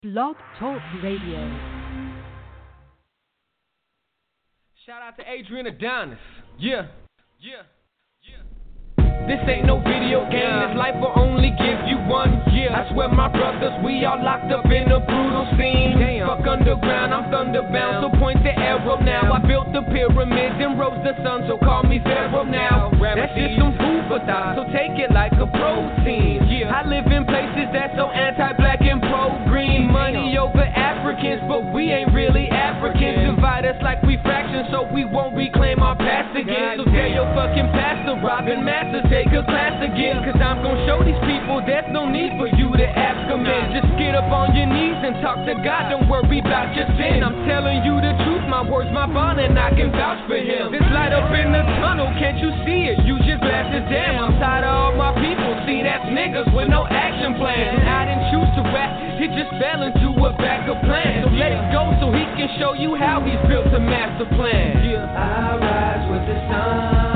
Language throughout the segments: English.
Blog Talk Radio. Shout out to Adrian Adonis. Yeah. This ain't no video game, this life will only give you one year. I swear my brothers, we all locked up in a brutal scene. Fuck underground, I'm thunderbound, so point the arrow now. I built the pyramids and rose the sun, so call me Pharaoh now. That's just some food for thought, so take it like a protein. I live in places that's so anti-black and pro-green. Money over Africans, but we ain't really Africans. Divide us like we fractions, so we won't reclaim our past again. So tell your fucking pastor, Robin Masters, take a class again, cause I'm gon' show these people there's no need for you to ask them in. Just get up on your knees and talk to God, don't worry about your sin. I'm telling you the truth, my words, my bond, and I can vouch for him. This light up in the tunnel, can't you see it? Use your glasses, damn, I'm tired of all my people. See, that's niggas with no action plan. And I didn't choose to rap, it just fell into a backup plan. So let it go so he can show you how he's built a master plan. I rise with the sun.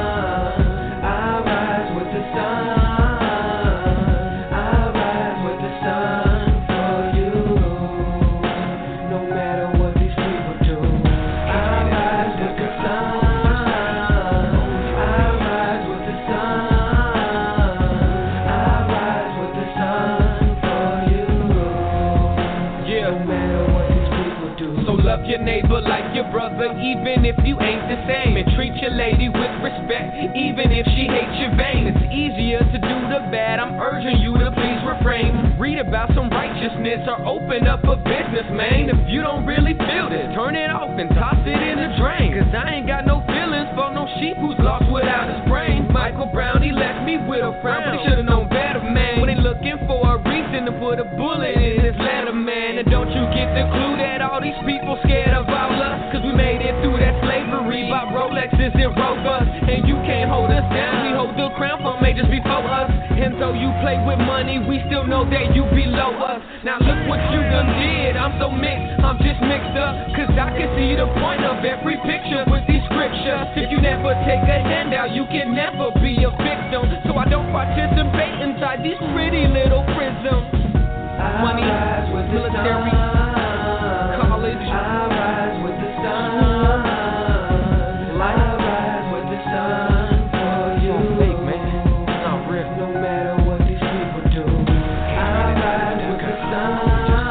Your neighbor like your brother, even if you ain't the same. And treat your lady with respect, even if she hates your vein. It's easier to do the bad, I'm urging you to please refrain. Read about some righteousness or open up a business, man. If you don't really feel this, turn it off and toss it in the drain. Cause I ain't got no feelings for no sheep who's lost without his brain. Michael Brown, he left me with a frown, but he should've known better, man. When they looking for a reason to put a bullet in his letter, man. And don't you get the clue that all these people scared of all us? Cause we made it through that slavery, bought Rolexes and Rovers, and you can't hold us down. We hold the crown for majors before us, and though you play with money, we still know that you below us. Now look what you done did, I'm so mixed, I'm just mixed up. Cause I can see the point of every picture with these scriptures. If you never take a handout, you can never be a victim. So I don't participate inside these pretty little prisms. Money, military, college, I rise with the sun. I rise with the sun for you. Fake, man. It's not real. No matter what these people do, I rise with the sun.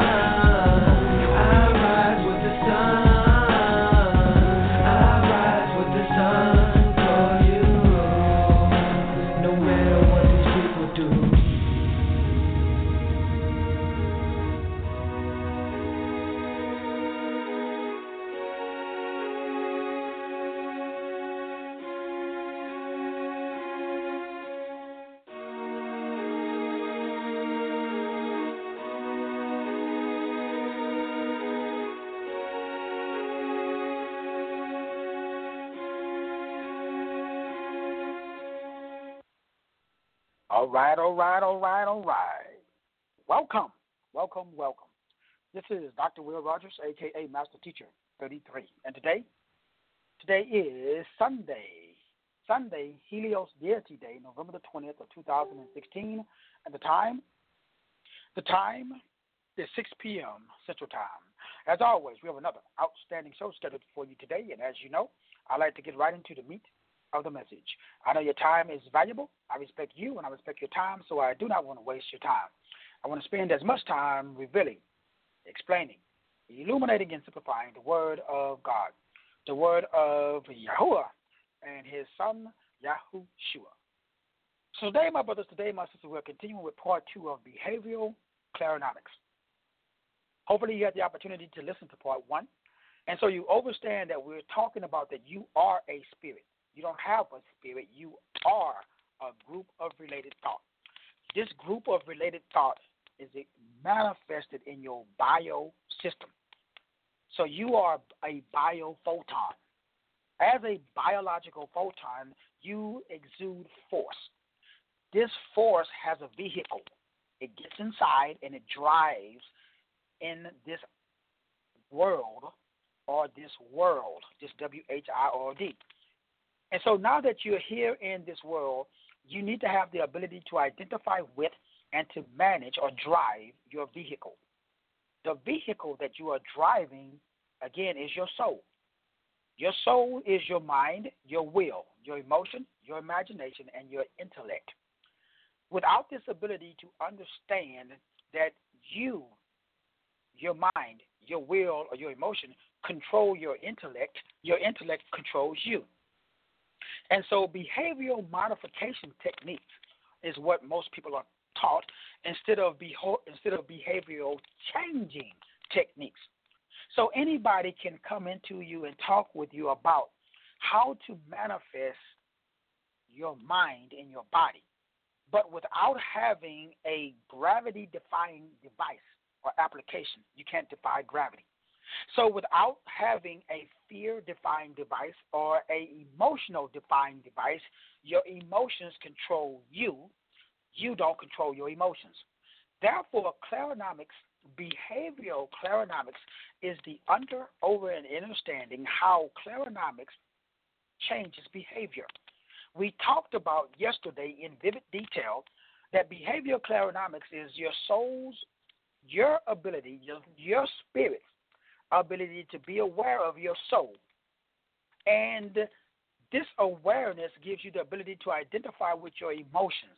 I rise with the sun. I rise with the sun for you. No matter what these people do. All right. Welcome. This is Dr. Will Rogers, a.k.a. Master Teacher 33. And today is Sunday, Helios Deity Day, November the 20th of 2016. And the time is 6 p.m. Central Time. As always, we have another outstanding show scheduled for you today. And as you know, I like to get right into the meat of the message. I know your time is valuable. I respect you and I respect your time, so I do not want to waste your time. I want to spend as much time revealing, explaining, illuminating, and simplifying the Word of God, the Word of Yahuwah and His Son, Yahushua. So today, my brothers, my sisters, we're continuing with part 2 of Behavioral Clarionics. Hopefully you had the opportunity to listen to part 1, and so you understand that we're talking about that you are a spirit. You don't have a spirit. You are a group of related thought. This group of related thought is manifested in your biosystem. So you are a biophoton. As a biological photon, you exude force. This force has a vehicle. It gets inside and it drives in this world, this WHIRD. And so now that you're here in this world, you need to have the ability to identify with and to manage or drive your vehicle. The vehicle that you are driving, again, is your soul. Your soul is your mind, your will, your emotion, your imagination, and your intellect. Without this ability to understand that you, your mind, your will, or your emotion control your intellect controls you. And so behavioral modification techniques is what most people are taught instead of behavioral changing techniques. So anybody can come into you and talk with you about how to manifest your mind in your body, but without having a gravity-defying device or application. You can't defy gravity. So without having a fear-defying device or a emotional-defying device, your emotions control you. You don't control your emotions. Therefore, clarinomics, behavioral clarinomics, is the over and understanding how clarinomics changes behavior. We talked about yesterday in vivid detail that behavioral clarinomics is your soul's, your ability, your spirit's ability to be aware of your soul. And this awareness gives you the ability to identify with your emotions.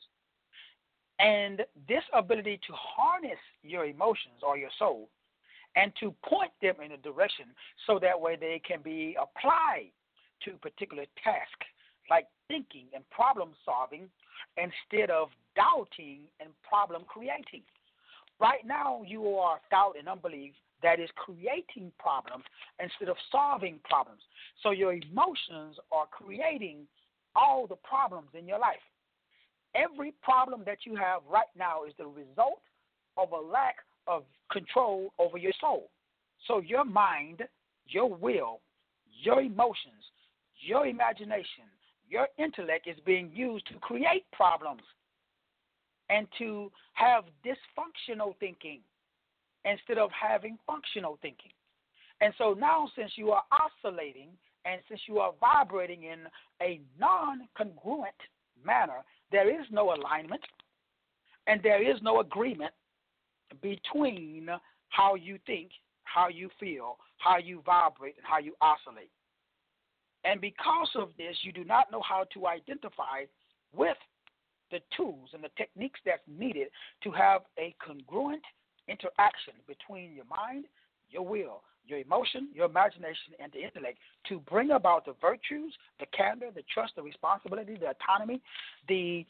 And this ability to harness your emotions or your soul and to point them in a direction so that way they can be applied to particular tasks like thinking and problem solving instead of doubting and problem creating. Right now you are doubt and unbelief that is creating problems instead of solving problems. So your emotions are creating all the problems in your life. Every problem that you have right now is the result of a lack of control over your soul. So your mind, your will, your emotions, your imagination, your intellect is being used to create problems and to have dysfunctional thinking instead of having functional thinking. And so now, since you are oscillating and since you are vibrating in a non-congruent manner, there is no alignment and there is no agreement between how you think, how you feel, how you vibrate, and how you oscillate. And because of this, you do not know how to identify with the tools and the techniques that's needed to have a congruent interaction between your mind, your will, your emotion, your imagination, and the intellect to bring about the virtues, the candor, the trust, the responsibility, the autonomy, the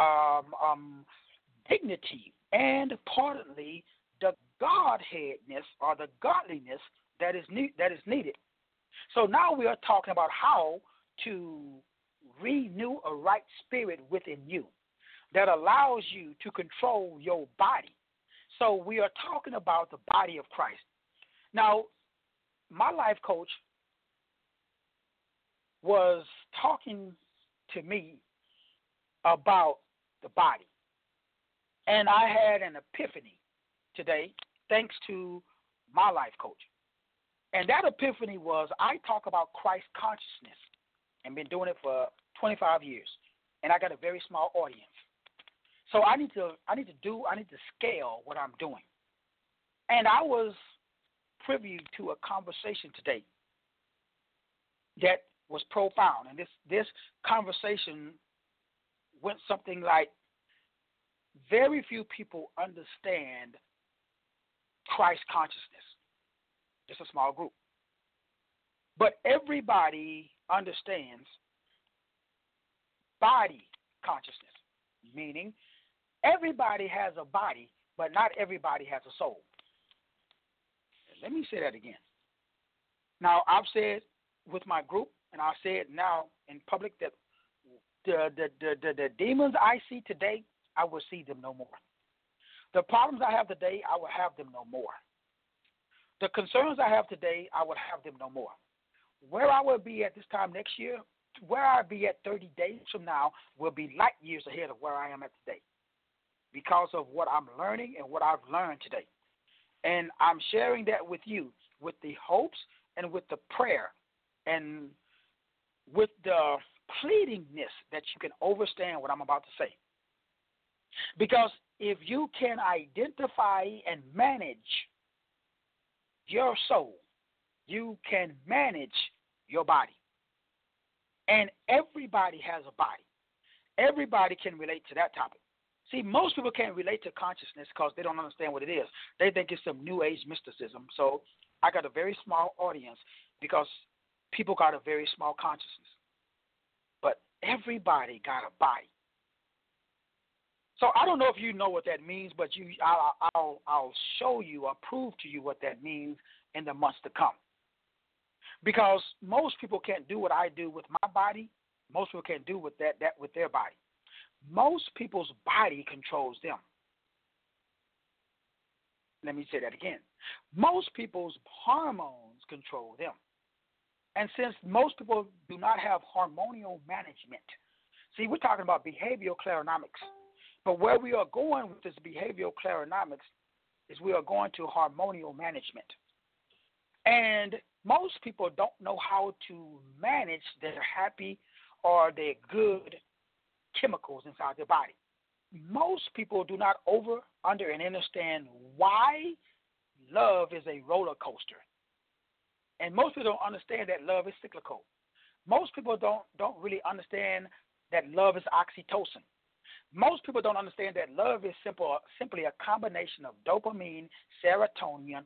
dignity, and importantly, the Godheadness or the godliness that is needed. So now we are talking about how to renew a right spirit within you that allows you to control your body. So we are talking about the body of Christ. Now, my life coach was talking to me about the body. And I had an epiphany today thanks to my life coach. And that epiphany was I talk about Christ consciousness and been doing it for 25 years. And I got a very small audience. So I need to scale what I'm doing. And I was privy to a conversation today that was profound. And this conversation went something like, very few people understand Christ consciousness. It's a small group. But everybody understands body consciousness, meaning everybody has a body, but not everybody has a soul. Let me say that again. Now, I've said with my group, and I'll say it now in public, that the demons I see today, I will see them no more. The problems I have today, I will have them no more. The concerns I have today, I will have them no more. Where I will be at this time next year, where I'll be at 30 days from now, will be light years ahead of where I am at today because of what I'm learning and what I've learned today. And I'm sharing that with you with the hopes and with the prayer and with the pleadingness that you can understand what I'm about to say. Because if you can identify and manage your soul, you can manage your body. And everybody has a body. Everybody can relate to that topic. See, most people can't relate to consciousness because they don't understand what it is. They think it's some new age mysticism. So I got a very small audience because people got a very small consciousness. But everybody got a body. So I don't know if you know what that means, but I'll show you or prove to you what that means in the months to come. Because most people can't do what I do with my body. Most people can't do with that with their body. Most people's body controls them. Let me say that again. Most people's hormones control them. And since most people do not have hormonal management, see, we're talking about behavioral clarinomics. But where we are going with this behavioral clarinomics is we are going to hormonal management. And most people don't know how to manage their happy or their good chemicals inside their body. Most people do not under, and understand why love is a roller coaster. And most people don't understand that love is cyclical. Most people don't really understand that love is oxytocin. Most people don't understand that love is simply a combination of dopamine, serotonin,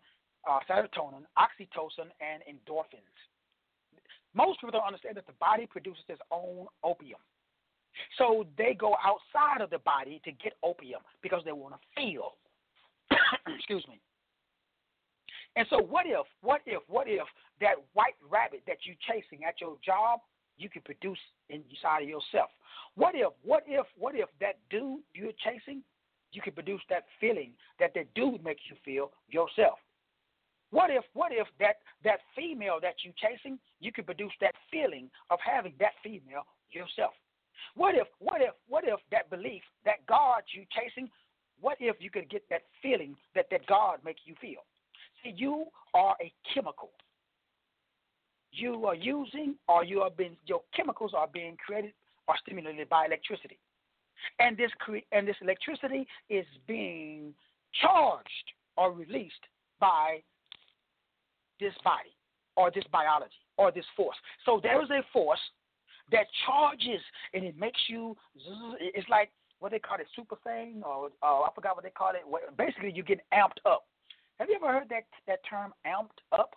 oxytocin, and endorphins. Most people don't understand that the body produces its own opium. So they go outside of the body to get opium because they want to feel. Excuse me. And so what if that white rabbit that you're chasing at your job, you can produce inside of yourself? What if that dude you're chasing, you can produce that feeling that dude makes you feel yourself? What if that female that you're chasing, you can produce that feeling of having that female yourself? What if that belief, that God you're chasing, what if you could get that feeling that God makes you feel? See, you are a chemical. You are using, or your chemicals are being created or stimulated by electricity, and this electricity is being charged or released by this body or this biology or this force. So there is a force that charges, and it makes you. It's like what they call it, super thing, or I forgot what they call it. Basically, you get amped up. Have you ever heard that term, amped up?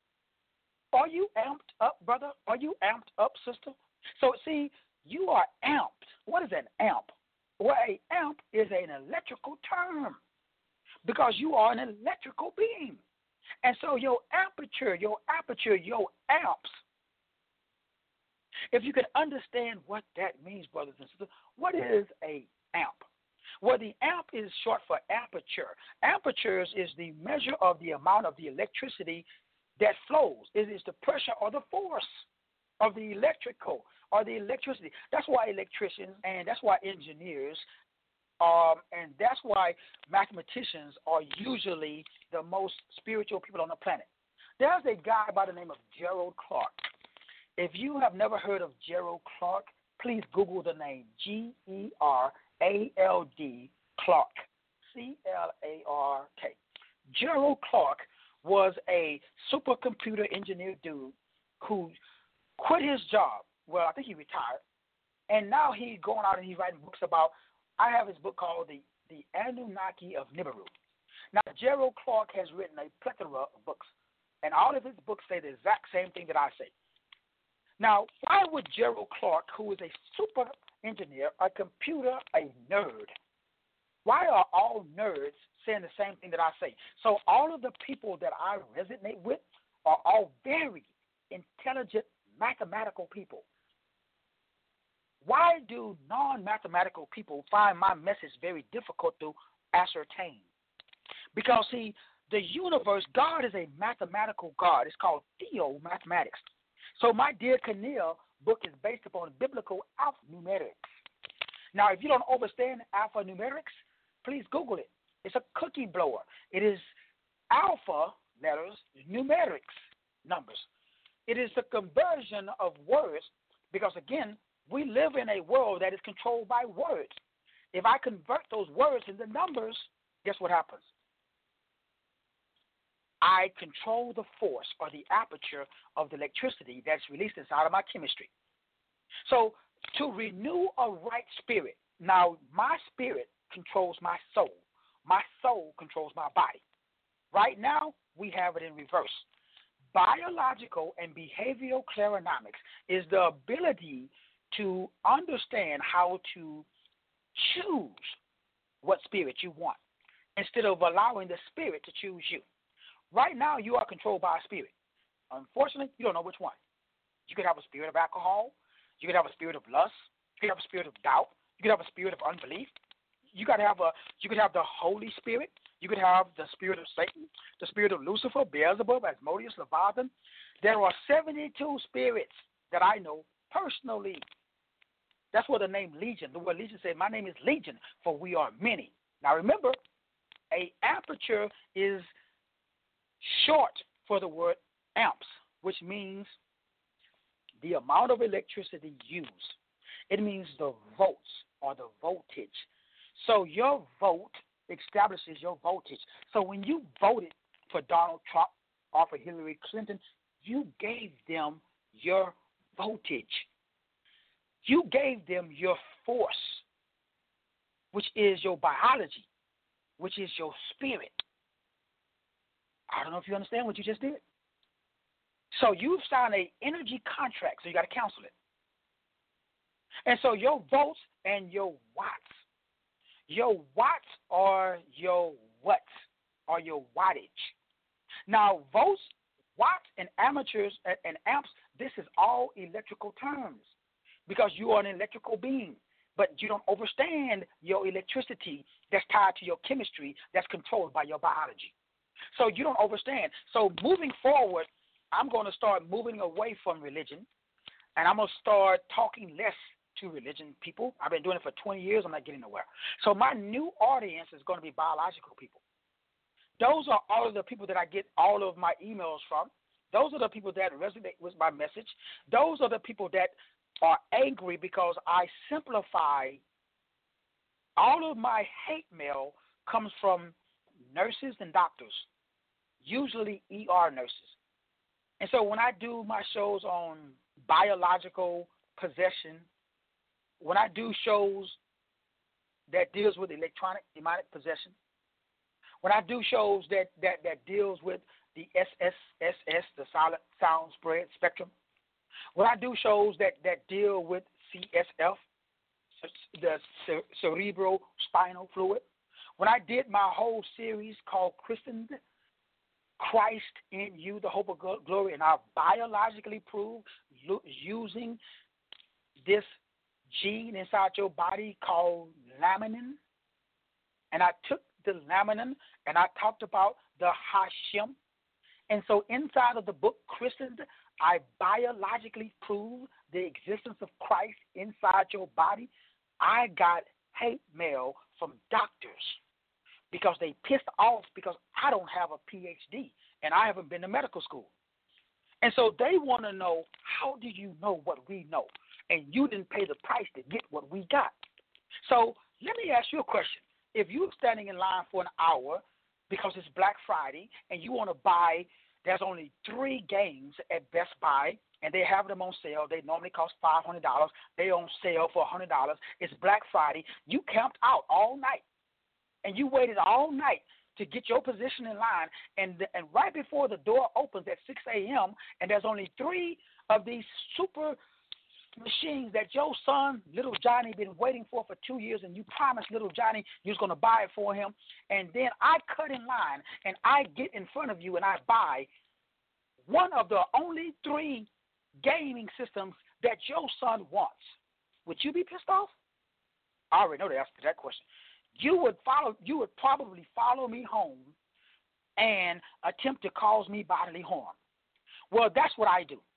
Are you amped up, brother? Are you amped up, sister? So, see, you are amped. What is an amp? Well, an amp is an electrical term because you are an electrical being. And so your aperture, your amps, if you can understand what that means, brothers and sisters, what is an amp? Well, the amp is short for aperture. Apertures is the measure of the amount of the electricity that flows. It is the pressure or the force of the electrical or the electricity. That's why electricians and that's why engineers and that's why mathematicians are usually the most spiritual people on the planet. There's a guy by the name of Gerald Clark. If you have never heard of Gerald Clark, please Google the name Gerald Clark, C-L-A-R-K. Gerald Clark was a supercomputer engineer dude who quit his job. Well, I think he retired. And now he's going out and he's writing books about, I have his book called The Anunnaki of Nibiru. Now, Gerald Clark has written a plethora of books, and all of his books say the exact same thing that I say. Now, why would Gerald Clark, who is a super engineer, a computer, a nerd, why are all nerds saying the same thing that I say? So all of the people that I resonate with are all very intelligent, mathematical people. Why do non-mathematical people find my message very difficult to ascertain? Because, see, the universe, God is a mathematical God. It's called theomathematics. So my Dear Keneal book is based upon biblical alphanumerics. Now, if you don't understand alphanumerics, please Google it. It's a cookie blower. It is alpha letters, numerics, numbers. It is the conversion of words because, again, we live in a world that is controlled by words. If I convert those words into numbers, guess what happens? I control the force or the aperture of the electricity that's released inside of my chemistry. So to renew a right spirit, now my spirit controls my soul. My soul controls my body. Right now, we have it in reverse. Biological and behavioral clarinomics is the ability to understand how to choose what spirit you want instead of allowing the spirit to choose you. Right now, you are controlled by a spirit. Unfortunately, you don't know which one. You could have a spirit of alcohol. You could have a spirit of lust. You could have a spirit of doubt. You could have a spirit of unbelief. You could have the Holy Spirit. You could have the spirit of Satan, the spirit of Lucifer, Beelzebub, Asmodeus, Leviathan. There are 72 spirits that I know personally. That's what the name Legion. The word Legion says, my name is Legion, for we are many. Now remember, a aperture is short for the word amps, which means the amount of electricity used. It means the volts or the voltage. So your vote establishes your voltage. So when you voted for Donald Trump or for Hillary Clinton, you gave them your voltage. You gave them your force, which is your biology, which is your spirit. I don't know if you understand what you just did. So you've signed an energy contract, so you got to cancel it. And so your volts and your watts are your watts or your wattage. Now, volts, watts, and amateurs and amps, this is all electrical terms because you are an electrical being, but you don't understand your electricity that's tied to your chemistry that's controlled by your biology. So you don't understand. So moving forward, I'm going to start moving away from religion, and I'm going to start talking less to religion people. I've been doing it for 20 years. I'm not getting nowhere. So my new audience is going to be biological people. Those are all of the people that I get all of my emails from. Those are the people that resonate with my message. Those are the people that are angry because I simplify. All of my hate mail comes from nurses and doctors, usually ER nurses. And so when I do my shows on biological possession, when I do shows that deals with electronic demonic possession, when I do shows that deals with the SSSS, the solid sound spread spectrum, when I do shows that deal with CSF, the cerebral spinal fluid, when I did my whole series called Christened, Christ in You, the Hope of Glory, and I biologically proved using this gene inside your body called laminin, and I took the laminin and I talked about the Hashem. And so inside of the book Christened, I biologically proved the existence of Christ inside your body. I got hate mail from doctors because they pissed off because I don't have a PhD and I haven't been to medical school. And so they want to know, how do you know what we know? And you didn't pay the price to get what we got. So let me ask you a question. If you're standing in line for an hour because it's Black Friday and you want to buy, there's only 3 games at Best Buy, and they have them on sale. They normally cost $500. They on sale for $100. It's Black Friday. You camped out all night, and you waited all night to get your position in line, and right before the door opens at 6 a.m., and there's only 3 of these super machines that your son, little Johnny, been waiting for 2 years, and you promised little Johnny you was going to buy it for him, and then I cut in line, and I get in front of you, and I buy one of the only 3 gaming systems that your son wants. Would you be pissed off? I already know the answer to that question. You would probably follow me home and attempt to cause me bodily harm. Well, that's what I do.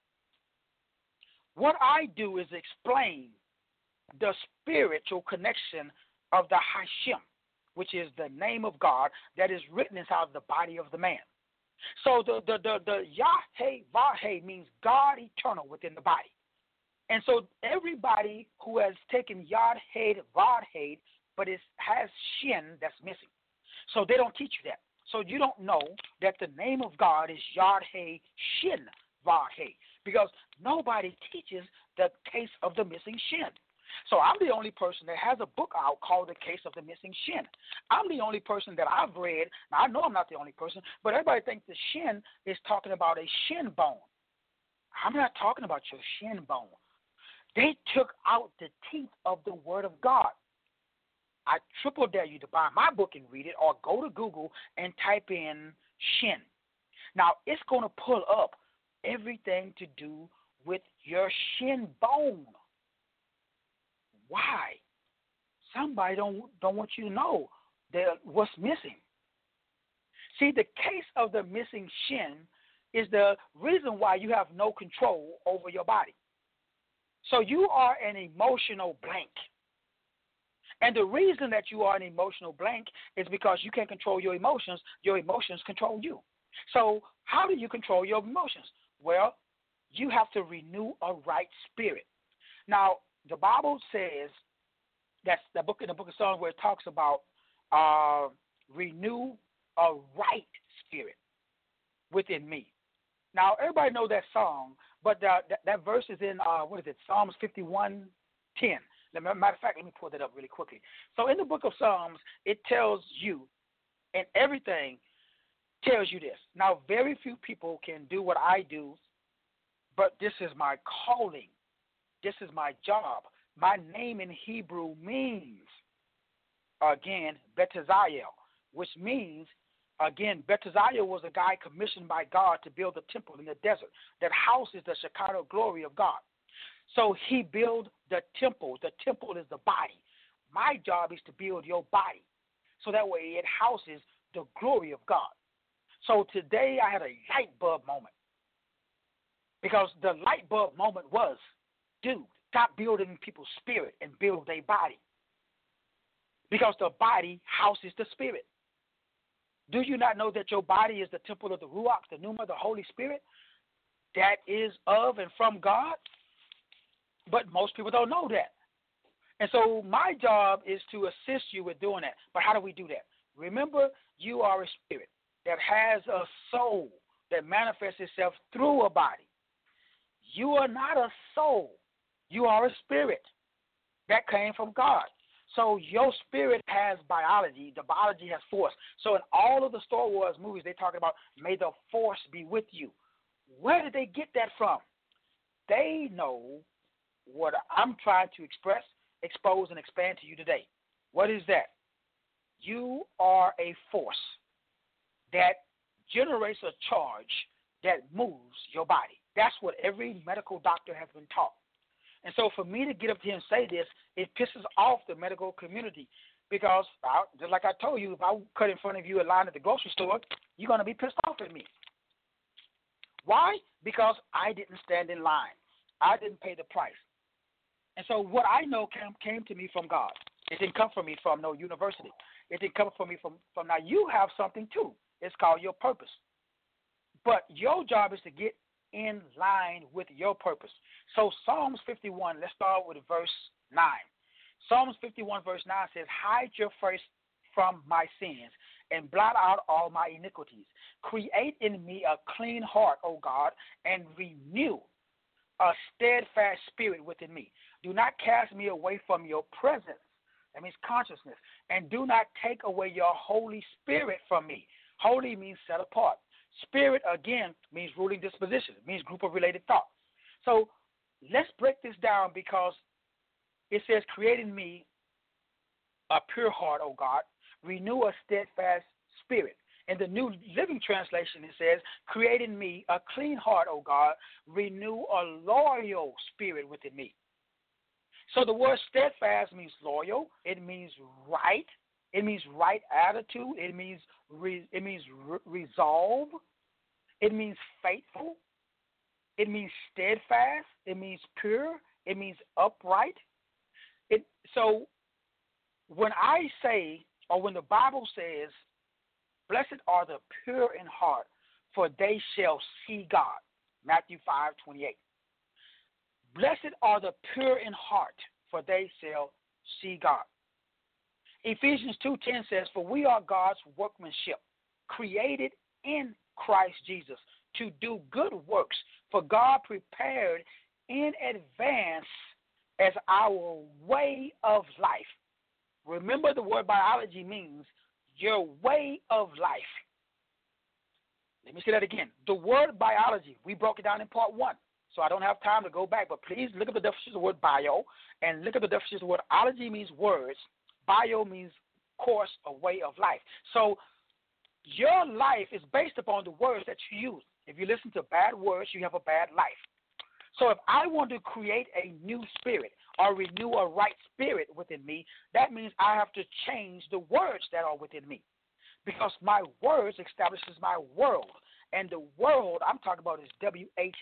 What I do is explain the spiritual connection of the Hashem, which is the name of God that is written inside the body of the man. So the Yah-Heh-Vah-Heh means God eternal within the body. And so everybody who has taken Yod-Heh-Vah-Heh, but it has Shin that's missing. So they don't teach you that. So you don't know that the name of God is Yod-Heh Shin Vah-Heh, because nobody teaches the case of the missing shin. So I'm the only person that has a book out called The Case of the Missing Shin. I'm the only person that I've read. Now, I know I'm not the only person, but everybody thinks the shin is talking about a shin bone. I'm not talking about your shin bone. They took out the teeth of the Word of God. I triple dare you to buy my book and read it, or go to Google and type in shin. Now, it's going to pull up everything to do with your shin bone. Why? Somebody don't want you to know what's missing. See, the case of the missing shin is the reason why you have no control over your body. So you are an emotional blank. And the reason that you are an emotional blank is because you can't control your emotions. Your emotions control you. So how do you control your emotions? Well, you have to renew a right spirit. Now, the Bible says, that's the book in the book of Psalms, where it talks about renew a right spirit within me. Now, everybody knows that song, but that verse is in, Psalms 51:10. Matter of fact, let me pull that up really quickly. So in the book of Psalms, it tells you, and everything tells you this. Now, very few people can do what I do, but this is my calling. This is my job. My name in Hebrew means, again, Betzael, which means, again, Betzael was a guy commissioned by God to build a temple in the desert that houses the Shekinah glory of God. So he built the temple. The temple is the body. My job is to build your body, so that way it houses the glory of God. So today I had a light bulb moment, because the light bulb moment was, dude, stop building people's spirit and build their body, because the body houses the spirit. Do you not know that your body is the temple of the Ruach, the Pneuma, the Holy Spirit, that is of and from God? But most people don't know that. And so my job is to assist you with doing that. But how do we do that? Remember, you are a spirit that has a soul that manifests itself through a body. You are not a soul. You are a spirit that came from God. So your spirit has biology. The biology has force. So in all of the Star Wars movies, they talk about, may the force be with you. Where did they get that from? They know what I'm trying to express, expose, and expand to you today. What is that? You are a force that generates a charge that moves your body. That's what every medical doctor has been taught. And so for me to get up here and say this, it pisses off the medical community, because, just like I told you, if I cut in front of you a line at the grocery store, you're going to be pissed off at me. Why? Because I didn't stand in line. I didn't pay the price. And so what I know came to me from God. It didn't come from me from no university. It didn't come from me from now. You have something too. It's called your purpose. But your job is to get in line with your purpose. So Psalms 51, let's start with verse 9. Psalms 51 verse 9 says, hide your face from my sins and blot out all my iniquities. Create in me a clean heart, O God, and renew a steadfast spirit within me. Do not cast me away from your presence. That means consciousness. And do not take away your Holy Spirit from me. Holy means set apart. Spirit, again, means ruling disposition. It means group of related thought. So let's break this down, because it says, create in me a pure heart, O God. Renew a steadfast spirit. In the New Living Translation, it says, create in me a clean heart, O God. Renew a loyal spirit within me. So the word steadfast means loyal. It means right. It means right attitude. It means resolve. It means faithful. It means steadfast. It means pure. It means upright. So when I say, or when the Bible says, blessed are the pure in heart, for they shall see God. Matthew 5:28. Blessed are the pure in heart, for they shall see God. Ephesians 2:10 says, for we are God's workmanship, created in Christ Jesus to do good works, for God prepared in advance as our way of life. Remember, the word biology means your way of life. Let me say that again. The word biology, we broke it down in part 1, so I don't have time to go back, but please look at the definition of the word bio and look at the definition of the word ology means words. Bio means course or way of life. So your life is based upon the words that you use. If you listen to bad words, you have a bad life. So if I want to create a new spirit or renew a right spirit within me, that means I have to change the words that are within me. Because my words establishes my world. And the world I'm talking about is WHIRL.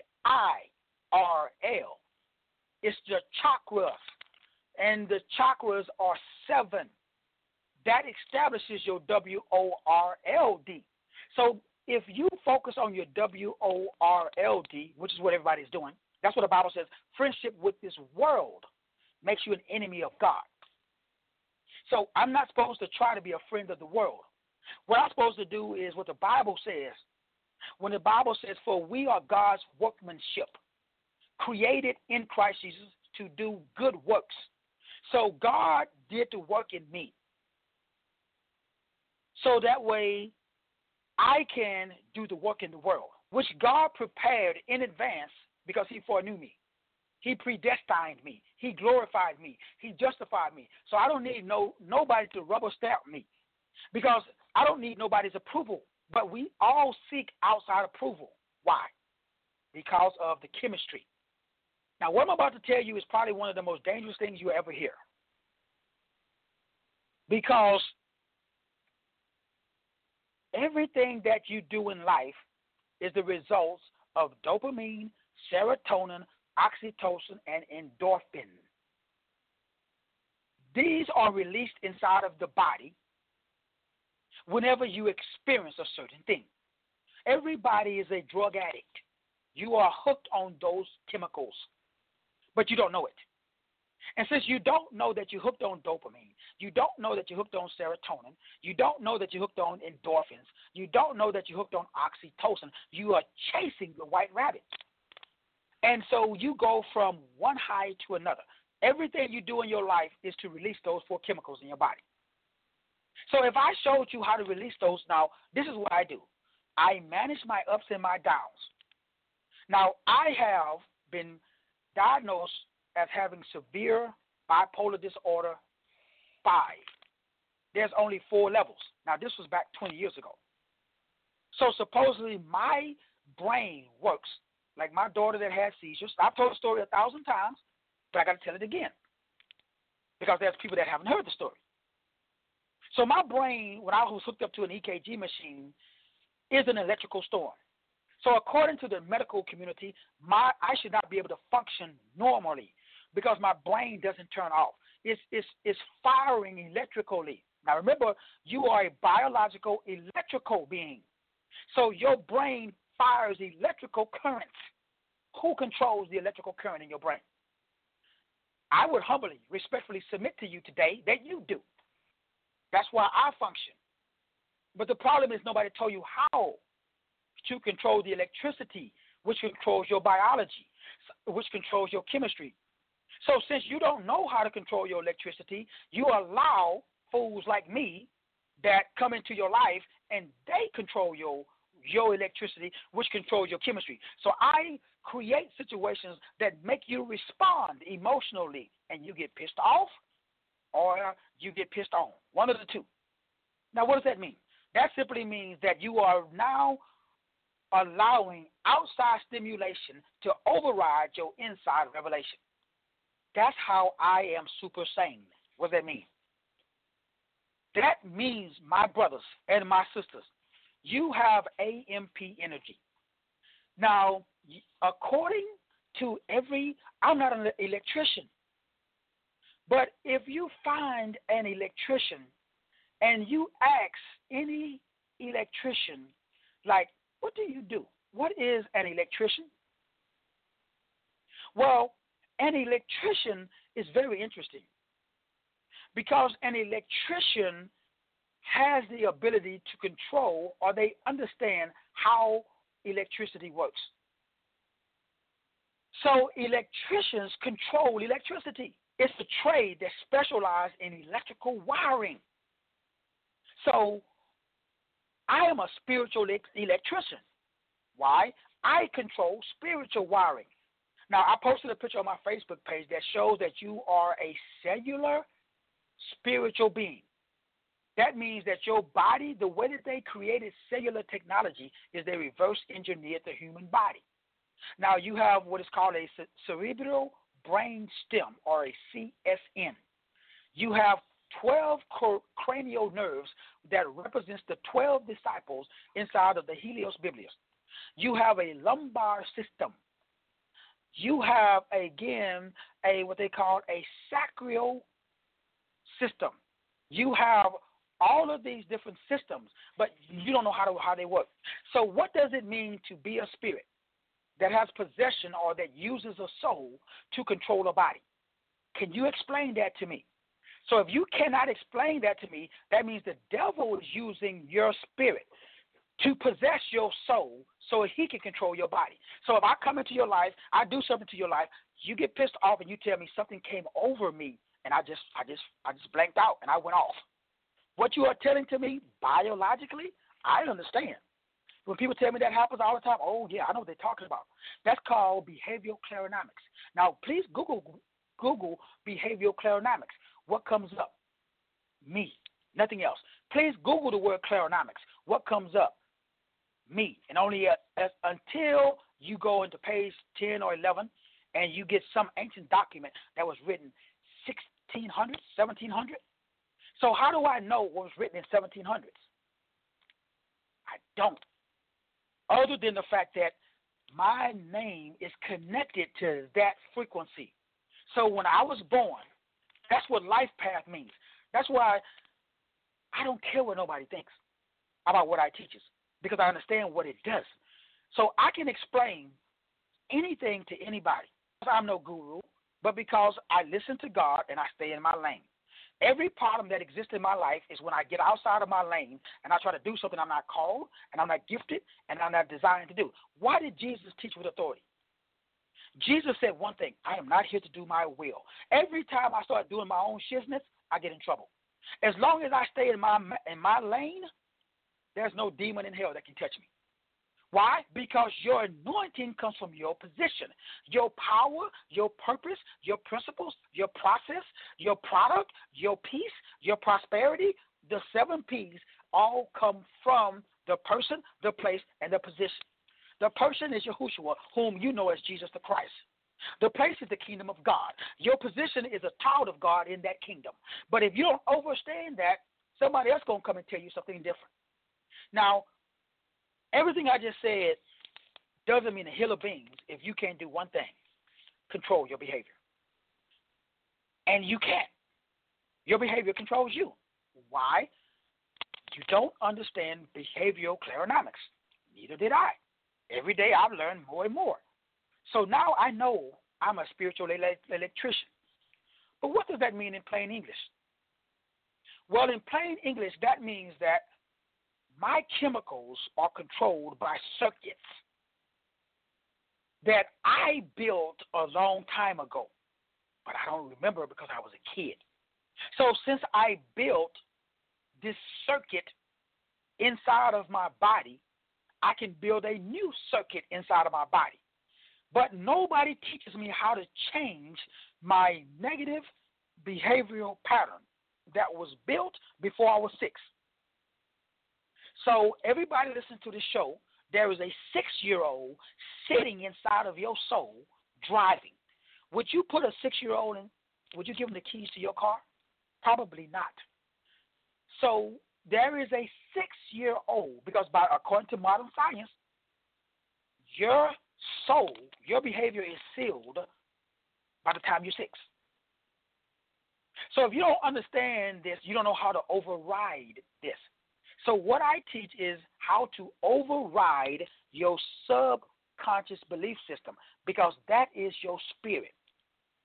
It's the chakras. And the chakras are 7. That establishes your WORLD. So if you focus on your WORLD, which is what everybody's doing, that's what the Bible says, friendship with this world makes you an enemy of God. So I'm not supposed to try to be a friend of the world. What I'm supposed to do is what the Bible says. When the Bible says, for we are God's workmanship, created in Christ Jesus to do good works. So God did the work in me. So that way I can do the work in the world, which God prepared in advance because he foreknew me. He predestined me. He glorified me. He justified me. So I don't need nobody to rubber stamp me because I don't need nobody's approval. But we all seek outside approval. Why? Because of the chemistry. Now, what I'm about to tell you is probably one of the most dangerous things you ever hear. Because everything that you do in life is the results of dopamine, serotonin, oxytocin, and endorphin. These are released inside of the body whenever you experience a certain thing. Everybody is a drug addict. You are hooked on those chemicals, but you don't know it. And since you don't know that you're hooked on dopamine, you don't know that you're hooked on serotonin, you don't know that you're hooked on endorphins, you don't know that you're hooked on oxytocin, you are chasing the white rabbit. And so you go from one high to another. Everything you do in your life is to release those 4 chemicals in your body. So if I showed you how to release those now, this is what I do. I manage my ups and my downs. Now, I have been diagnosed as having severe bipolar disorder 5. There's only 4 levels. Now, this was back 20 years ago. So supposedly my brain works like my daughter that had seizures. I've told the story 1,000 times, but I got to tell it again because there's people that haven't heard the story. So my brain, when I was hooked up to an EKG machine, is an electrical storm. So according to the medical community, I should not be able to function normally because my brain doesn't turn off. It's firing electrically. Now remember, you are a biological electrical being. So your brain fires electrical currents. Who controls the electrical current in your brain? I would humbly, respectfully submit to you today that you do. That's why I function. But the problem is nobody told you how to control the electricity, which controls your biology, which controls your chemistry. So since you don't know how to control your electricity, you allow fools like me that come into your life and they control your electricity, which controls your chemistry. So I create situations that make you respond emotionally, and you get pissed off or you get pissed on, one of the two. Now, what does that mean? That simply means that you are now allowing outside stimulation to override your inside revelation. That's how I am super sane. What does that mean? That means, my brothers and my sisters, you have AMP energy. Now, according to I'm not an electrician, but if you find an electrician and you ask any electrician, like, what do you do? What is an electrician? Well, an electrician is very interesting because an electrician has the ability to control or they understand how electricity works. So electricians control electricity. It's a trade that specializes in electrical wiring. So I am a spiritual electrician. Why? I control spiritual wiring. Now, I posted a picture on my Facebook page that shows that you are a cellular spiritual being. That means that your body, the way that they created cellular technology is they reverse engineered the human body. Now, you have what is called a cerebral brain stem, or a CSN. You have 12 cranial nerves that represents the 12 disciples inside of the Helios Biblius. You have a lumbar system. You have, again, what they call a sacral system. You have all of these different systems, but you don't know how they work. So what does it mean to be a spirit that has possession or that uses a soul to control a body? Can you explain that to me? So if you cannot explain that to me, that means the devil is using your spirit to possess your soul so he can control your body. So if I come into your life, I do something to your life, you get pissed off and you tell me something came over me and I just blanked out and I went off. What you are telling to me biologically, I understand. When people tell me that happens all the time, oh yeah, I know what they're talking about. That's called behavioral clarinomics. Now please Google behavioral clarinomics. What comes up? Me, nothing else. Please Google the word clarinomics. What comes up? Me. And only until you go into page 10 or 11 and you get some ancient document that was written 1600, 1700. So how do I know what was written in 1700s? I don't. Other than the fact that my name is connected to that frequency. So when I was born, that's what life path means. That's why I don't care what nobody thinks about what I teach, because I understand what it does. So I can explain anything to anybody. I'm no guru, but because I listen to God and I stay in my lane. Every problem that exists in my life is when I get outside of my lane and I try to do something I'm not called and I'm not gifted and I'm not designed to do. Why did Jesus teach with authority? Jesus said one thing: I am not here to do my will. Every time I start doing my own shizness, I get in trouble. As long as I stay in my lane, there's no demon in hell that can touch me. Why? Because your anointing comes from your position. Your power, your purpose, your principles, your process, your product, your peace, your prosperity, the 7 P's all come from the person, the place, and the position. The person is Yahushua, whom you know as Jesus the Christ. The place is the kingdom of God. Your position is a child of God in that kingdom. But if you don't understand that, somebody else is going to come and tell you something different. Now, everything I just said doesn't mean a hill of beans if you can't do one thing: control your behavior. And you can't. Your behavior controls you. Why? You don't understand behavioral clarinomics. Neither did I. Every day I've learned more and more. So now I know I'm a spiritual electrician. But what does that mean in plain English? Well, in plain English, that means that my chemicals are controlled by circuits that I built a long time ago, but I don't remember because I was a kid. So since I built this circuit inside of my body, I can build a new circuit inside of my body. But nobody teaches me how to change my negative behavioral pattern that was built before I was 6. So everybody listen to this show. There is a 6-year-old sitting inside of your soul driving. Would you put a 6-year-old in? Would you give him the keys to your car? Probably not. So there is a 6-year-old, because according to modern science, your soul, your behavior is sealed by the time you're 6. So if you don't understand this, you don't know how to override this. So what I teach is how to override your subconscious belief system, because that is your spirit.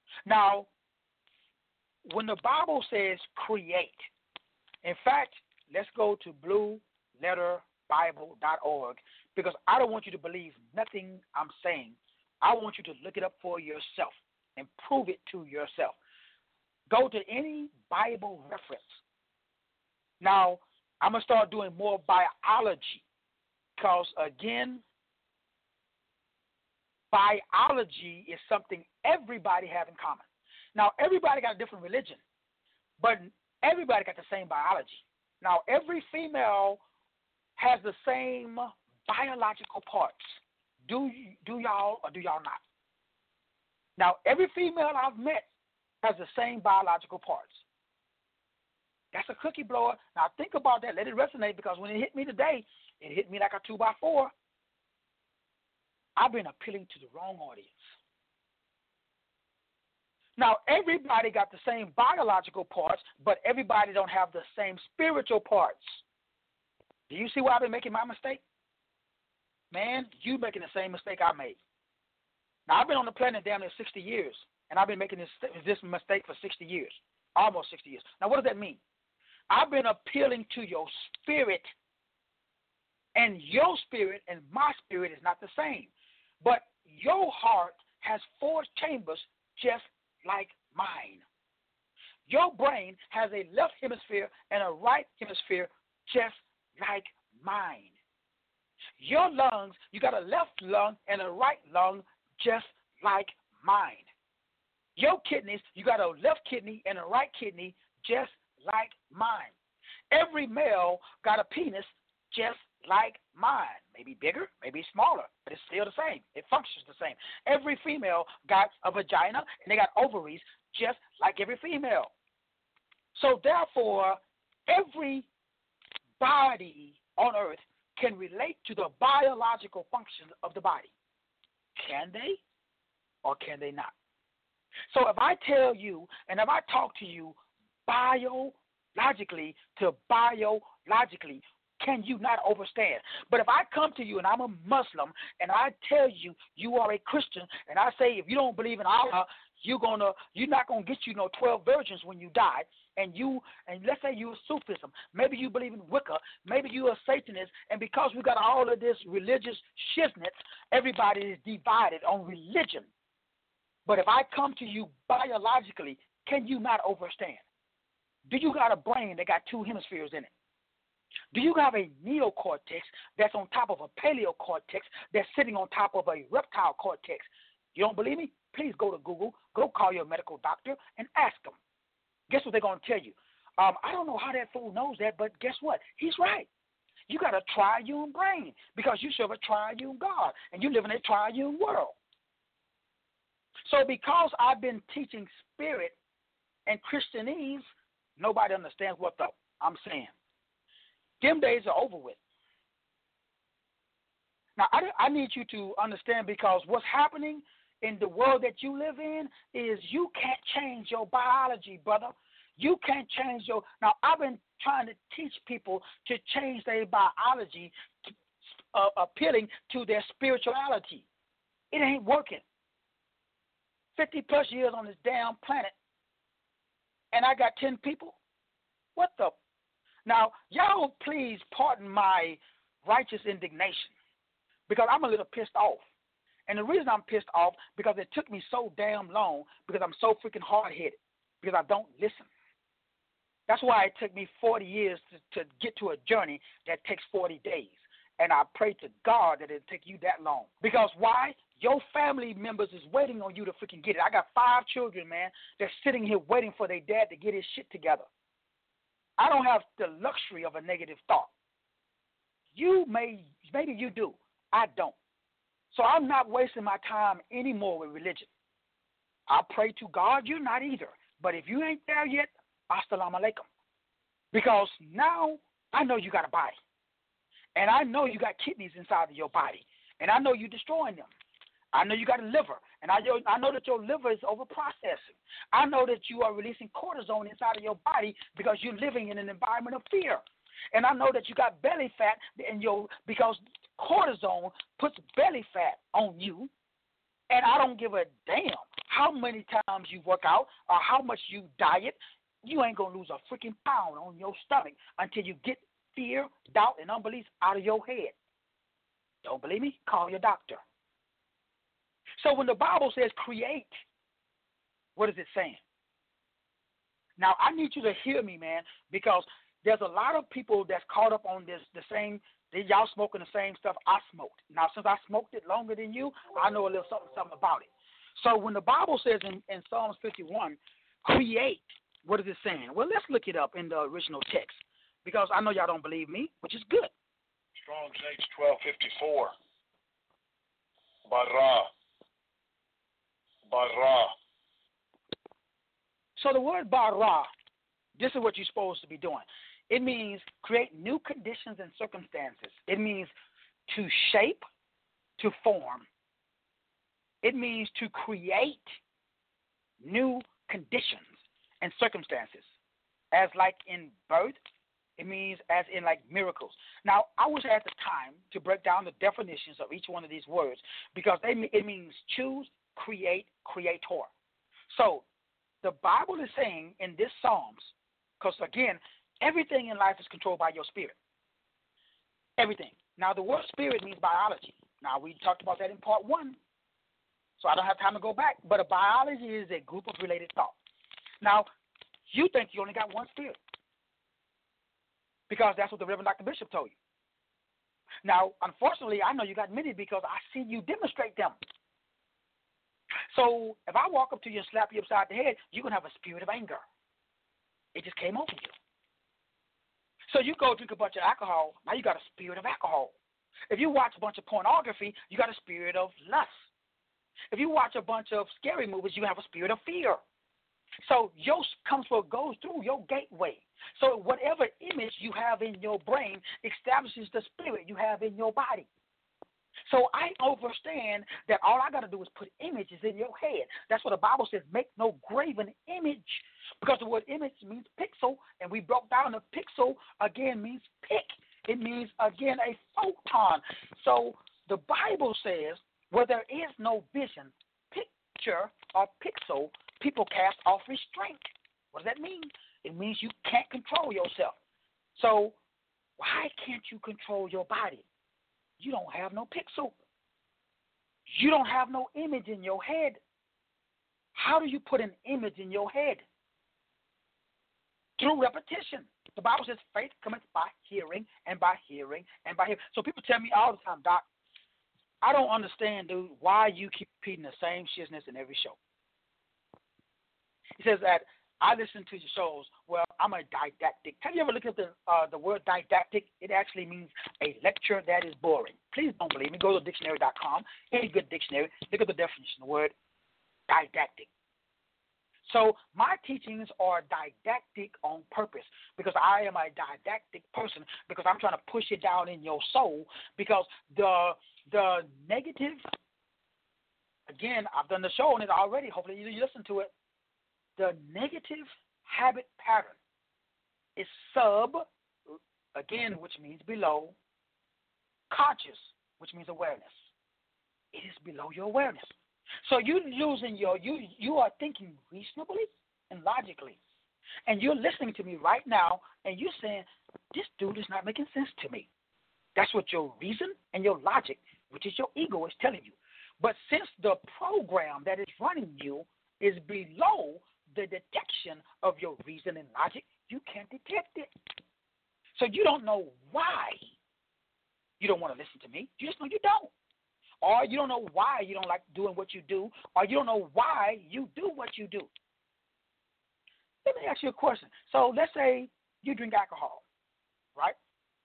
Now, when the Bible says create, in fact, let's go to blueletterbible.org, because I don't want you to believe nothing I'm saying. I want you to look it up for yourself and prove it to yourself. Go to any Bible reference. Now, I'm going to start doing more biology because, again, biology is something everybody has in common. Now, everybody got a different religion, but everybody got the same biology. Now, every female has the same biological parts. Do y'all or do y'all not? Now, every female I've met has the same biological parts. That's a cookie blower. Now, think about that. Let it resonate, because when it hit me today, it hit me like a 2x4. I've been appealing to the wrong audience. Now, everybody got the same biological parts, but everybody don't have the same spiritual parts. Do you see why I've been making my mistake? Man, you making the same mistake I made. Now, I've been on the planet damn near 60 years, and I've been making this mistake for 60 years, almost 60 years. Now, what does that mean? I've been appealing to your spirit, and your spirit and my spirit is not the same. But your heart has 4 chambers just like mine. Your brain has a left hemisphere and a right hemisphere just like mine. Your lungs, you got a left lung and a right lung just like mine. Your kidneys, you got a left kidney and a right kidney just like mine. Every male got a penis just like mine. Maybe bigger, maybe smaller, but it's still the same. It functions the same. Every female got a vagina and they got ovaries just like every female. So therefore, every body on earth can relate to the biological functions of the body. Can they or can they not? So if I tell you and if I talk to you biologically to biologically, can you not understand? But if I come to you and I'm a Muslim and I tell you you are a Christian and I say if you don't believe in Allah, you're not gonna get 12 virgins when you die, and let's say you're Sufism, maybe you believe in Wicca, maybe you're a Satanist, and because we got all of this religious shiznits, everybody is divided on religion. But if I come to you biologically, can you not understand? Do you got a brain that got 2 hemispheres in it? Do you have a neocortex that's on top of a paleocortex that's sitting on top of a reptile cortex? You don't believe me? Please go to Google, go call your medical doctor, and ask them. Guess what they're going to tell you? I don't know how that fool knows that, but guess what? He's right. You got a triune brain because you serve a triune God, and you live in a triune world. So because I've been teaching spirit and Christianese, nobody understands what I'm saying. Them days are over with. Now, I need you to understand, because what's happening in the world that you live in is you can't change your biology, brother. You can't change your... Now, I've been trying to teach people to change their biology, appealing to their spirituality. It ain't working. 50-plus years on this damn planet, and I got 10 people? What the... Now, y'all please pardon my righteous indignation, because I'm a little pissed off. And the reason I'm pissed off, because it took me so damn long, because I'm so freaking hard-headed, because I don't listen. That's why it took me 40 years to get to a journey that takes 40 days. And I pray to God that it'll take you that long. Because why? Your family members is waiting on you to freaking get it. I got 5 children, man. They're sitting here waiting for their dad to get his shit together. I don't have the luxury of a negative thought. Maybe you do. I don't. So I'm not wasting my time anymore with religion. I pray to God you're not either. But if you ain't there yet, assalamu alaikum. Because now I know you got a body. And I know you got kidneys inside of your body. And I know you're destroying them. I know you got a liver. And I know that your liver is overprocessing. I know that you are releasing cortisone inside of your body because you're living in an environment of fear. And I know that you got belly fat because cortisone puts belly fat on you. And I don't give a damn how many times you work out or how much you diet. you ain't going to lose a freaking pound on your stomach until you get fear, doubt, and unbelief out of your head. Don't believe me? Call your doctor. So when the Bible says create, what is it saying? Now, I need you to hear me, man, because there's a lot of people that's caught up on y'all smoking the same stuff I smoked. Now, since I smoked it longer than you, I know a little something about it. So when the Bible says in Psalms 51, create, what is it saying? Well, let's look it up in the original text, because I know y'all don't believe me, which is good. Strong's H1254. Bara. So the word bara, this is what you're supposed to be doing. It means create new conditions and circumstances. It means to shape, to form. It means to create new conditions and circumstances. As like in birth, it means as in like miracles. Now, I wish I had the time to break down the definitions of each one of these words, because it means choose, create, creator. So the Bible is saying in this Psalms, because again, everything in life is controlled by your spirit. Everything. Now, the word spirit means biology. Now, we talked about that in part 1, so I don't have time to go back. But a biology is a group of related thoughts. Now, you think you only got one spirit, because that's what the Reverend Dr. Bishop told you. Now, unfortunately, I know you got many because I see you demonstrate them. So if I walk up to you and slap you upside the head, you're going to have a spirit of anger. It just came over you. So you go drink a bunch of alcohol, now you got a spirit of alcohol. If you watch a bunch of pornography, you got a spirit of lust. If you watch a bunch of scary movies, you have a spirit of fear. So yours comes what goes through your gateway. So whatever image you have in your brain establishes the spirit you have in your body. So I understand that all I got to do is put images in your head. That's what the Bible says, make no graven image. Because the word image means pixel, and we broke down the pixel again means pick. It means, again, a photon. So the Bible says where there is no vision, picture, or pixel, people cast off restraint. What does that mean? It means you can't control yourself. So why can't you control your body? You don't have no pixel. You don't have no image in your head. How do you put an image in your head? Through repetition. The Bible says faith cometh by hearing, and by hearing, and by hearing. So people tell me all the time, Doc, I don't understand, dude, why you keep repeating the same shizness in every show. He says that I listen to your shows. Well, I'm a didactic. Have you ever looked at the word didactic? It actually means a lecture that is boring. Please don't believe me. Go to dictionary.com. Any good dictionary. Look at the definition of the word didactic. So my teachings are didactic on purpose, because I am a didactic person, because I'm trying to push it down in your soul, because the negative, again, I've done the show on it already. Hopefully you listen to it. The negative habit pattern is sub, again, which means below, conscious, which means awareness. It is below your awareness. So you are thinking reasonably and logically. And you're listening to me right now, and you're saying, this dude is not making sense to me. That's what your reason and your logic, which is your ego, is telling you. But since the program that is running you is below the detection of your reason and logic, you can't detect it. So you don't know why you don't want to listen to me. You just know you don't. Or you don't know why you don't like doing what you do, or you don't know why you do what you do. Let me ask you a question. So let's say you drink alcohol, right?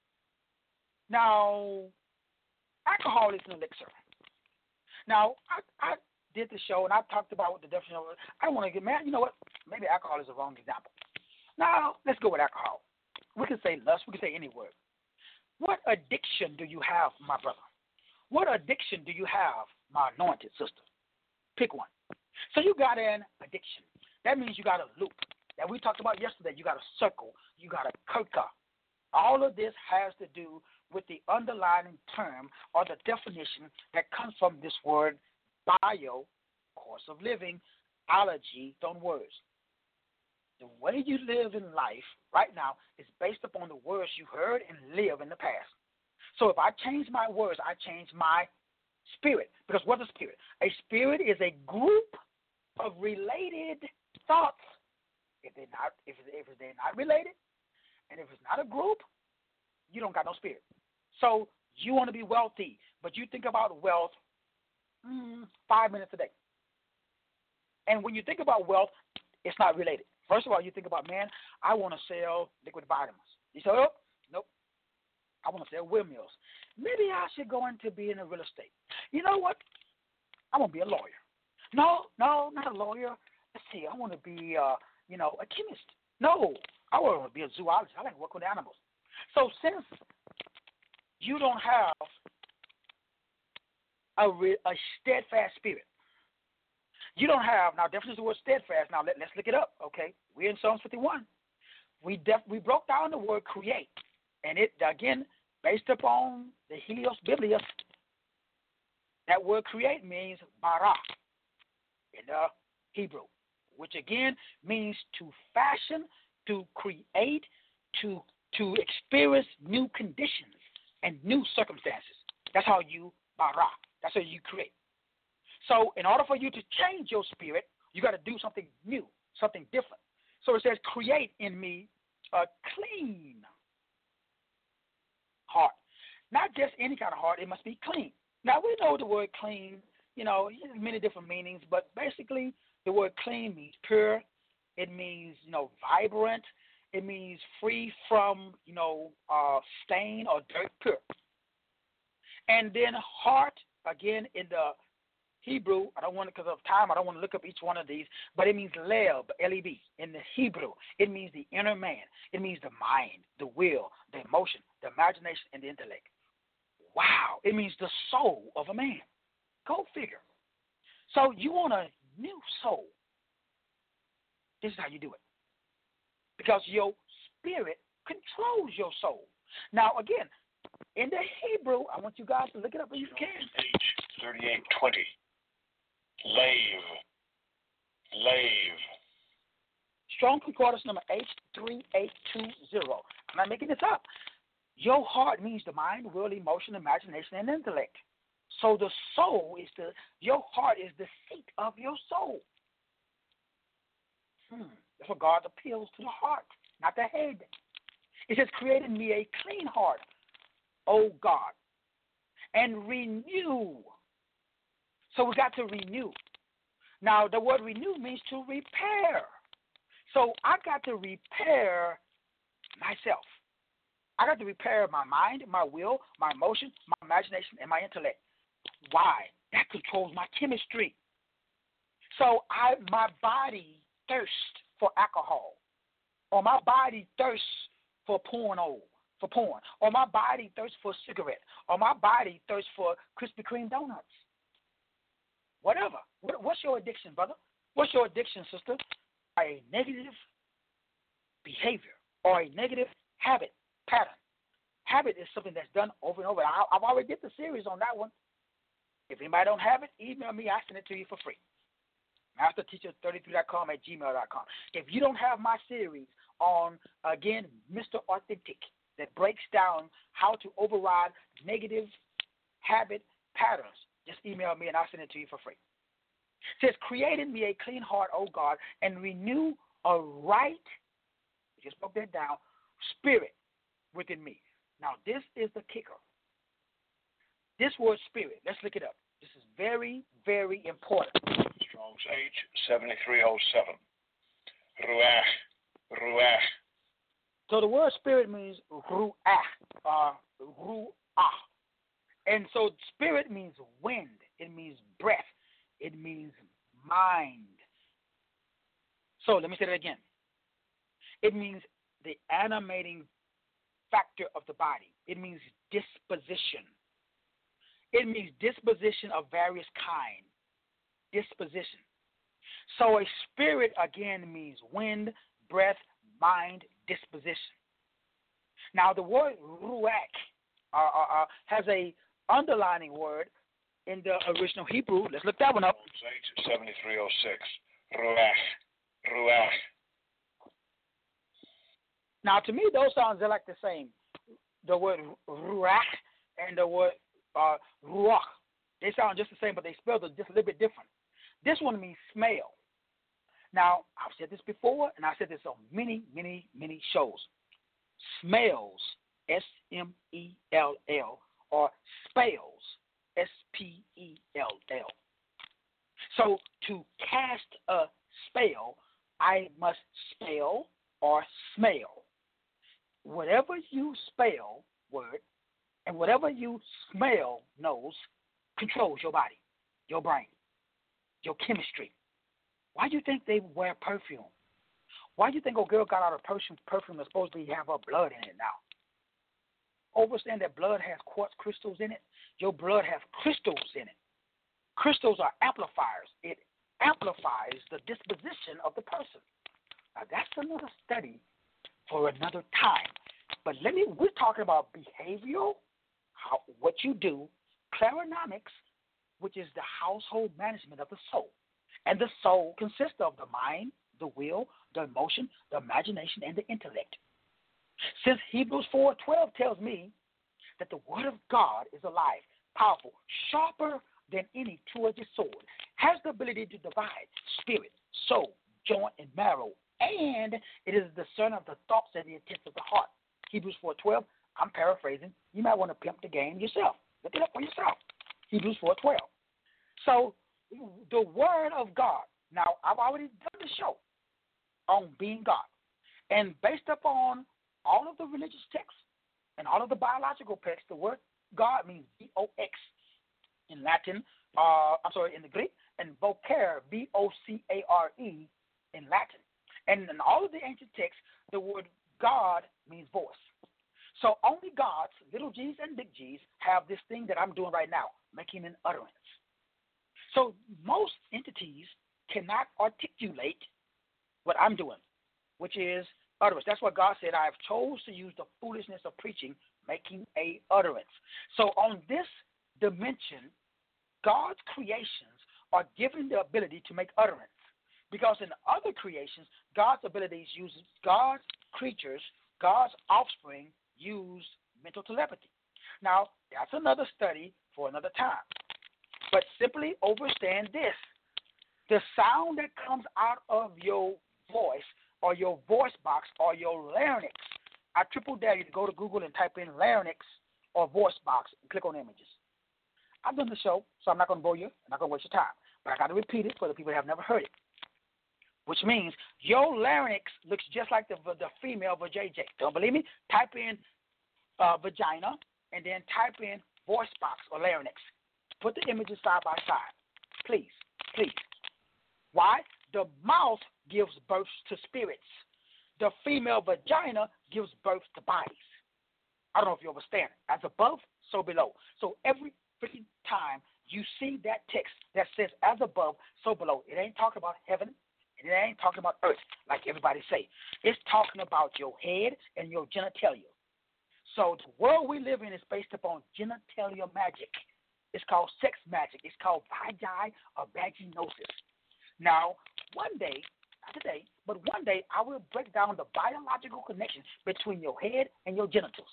Now, alcohol is an elixir. Now, I did the show, and I talked about the definition of it. I don't want to get mad. You know what? Maybe alcohol is the wrong example. Now, let's go with alcohol. We can say lust. We can say any word. What addiction do you have, my brother? What addiction do you have, my anointed sister? Pick one. So you got an addiction. That means you got a loop. That we talked about yesterday. You got a circle. You got a kirka. All of this has to do with the underlying term or the definition that comes from this word bio, course of living, ology, don't words. The way you live in life right now is based upon the words you heard and live in the past. So if I change my words, I change my spirit. Because what's a spirit? A spirit is a group of related thoughts. If they're not related, and if it's not a group, you don't got no spirit. So you want to be wealthy, but you think about wealth 5 minutes a day. And when you think about wealth, it's not related. First of all, you think about, man, I want to sell liquid vitamins. You say, oh, nope. I want to sell windmills. Maybe I should go into being a real estate. You know what? I want to be a lawyer. No, not a lawyer. Let's see. I want to be, a chemist. No, I want to be a zoologist. I like to work with animals. So since you don't have a steadfast spirit, you don't have, now definition of the word steadfast, now let's look it up, okay? We're in Psalms 51. We broke down the word create, and it, again, based upon the Helios Biblius, that word create means bara in the Hebrew, which again means to fashion, to create, to experience new conditions and new circumstances. That's how you bara. That's how you create. So in order for you to change your spirit, you got to do something new, something different. So it says, create in me a clean heart. Not just any kind of heart, it must be clean. Now, we know the word clean, it has many different meanings, but basically the word clean means pure. It means, vibrant. It means free from, stain or dirt, pure. And then heart, again, in the Hebrew, because of time, I don't want to look up each one of these, but it means leb, L-E-B, in the Hebrew. It means the inner man. It means the mind, the will, the emotion, the imagination, and the intellect. Wow. It means the soul of a man. Go figure. So you want a new soul. This is how you do it. Because your spirit controls your soul. Now, again, in the Hebrew, I want you guys to look it up if you can. Page 3820. Lave. Strong Concordance number H3820. I'm not making this up. Your heart means the mind, will, emotion, imagination, and intellect. So the soul your heart is the seat of your soul. That's what God appeals to the heart, not the head. It says, create in me a clean heart, O God, and renew. So we got to renew. Now, the word renew means to repair. So I got to repair myself. I got to repair my mind, my will, my emotions, my imagination, and my intellect. Why? That controls my chemistry. So my body thirsts for alcohol, or my body thirsts for porn, or my body thirsts for cigarette, or my body thirsts for Krispy Kreme donuts. Whatever. What's your addiction, brother? What's your addiction, sister? A negative behavior or a negative habit, pattern. Habit is something that's done over and over. I've already did the series on that one. If anybody don't have it, email me. I send it to you for free. MasterTeacher33.com@gmail.com. If you don't have my series on, again, Mr. Authentic, that breaks down how to override negative habit patterns, just email me and I'll send it to you for free. It says, create in me a clean heart, O God, and renew a right, we just broke that down, spirit within me. Now, this is the kicker. This word spirit, let's look it up. This is very, very important. Strong's H7307. Ruach. So the word spirit means ruach, ruach. And so spirit means wind. It means breath. It means mind. So let me say that again. It means the animating factor of the body. It means disposition. It means disposition of various kind. Disposition. So a spirit, again, means wind, breath, mind, disposition. Now, the word ruach has a underlining word in the original Hebrew. Let's look that one up. H7306. Ruach. Now, to me, those sounds are like the same. The word ruach and the word ruach. They sound just the same, but they spell it just a little bit different. This one means smell. Now, I've said this before, and I said this on many, many, many shows. Smells, S-M-E-L-L, or spells, S-P-E-L-L. So to cast a spell, I must spell or smell. Whatever you spell, word, and whatever you smell, nose, controls your body, your brain, your chemistry. Why do you think they wear perfume? Why do you think a girl got out of perfume that's supposed to have her blood in it now? Understand that blood has quartz crystals in it. Your blood has crystals in it. Crystals are amplifiers. It amplifies the disposition of the person. Now, that's another study for another time. But we're talking about behavioral, what you do, clarinomics, which is the household management of the soul. And the soul consists of the mind, the will, the emotion, the imagination, and the intellect. Since Hebrews 4:12 tells me that the word of God is alive, powerful, sharper than any two-edged sword, has the ability to divide spirit, soul, joint, and marrow, and it is the discerner of the thoughts and the intents of the heart. Hebrews 4:12, I'm paraphrasing. You might want to pimp the game yourself. Look it up for yourself. Hebrews 4:12. So the word of God. Now, I've already done the show on being God. And based upon all of the religious texts and all of the biological texts, the word God means V-O-X in Latin, in the Greek, and vocare, V-O-C-A-R-E in Latin. And in all of the ancient texts, the word God means voice. So only gods, little g's and big g's, have this thing that I'm doing right now, making an utterance. So most entities cannot articulate what I'm doing, which is utterance. That's what God said, I have chose to use the foolishness of preaching, making a utterance. So on this dimension, God's creations are given the ability to make utterance. Because in other creations, God's abilities use God's creatures, God's offspring use mental telepathy. Now, that's another study for another time. But simply understand this. The sound that comes out of your voice or your voice box or your larynx, I triple dare you to go to Google and type in larynx or voice box and click on images. I've done the show, so I'm not going to bore you. I'm not going to waste your time. But I got to repeat it for the people who have never heard it. Which means your larynx looks just like the female vajayjay. Don't believe me? Type in vagina and then type in voice box or larynx. Put the images side by side. Please, please. Why? The mouth gives birth to spirits. The female vagina gives birth to bodies. I don't know if you understand. As above, so below. So every freaking time you see that text that says as above, so below, it ain't talking about heaven. And it ain't talking about earth, like everybody say. It's talking about your head and your genitalia. So the world we live in is based upon genitalia magic. It's called sex magic. It's called vagi or vaginosis. Now, one day, not today, but one day, I will break down the biological connection between your head and your genitals.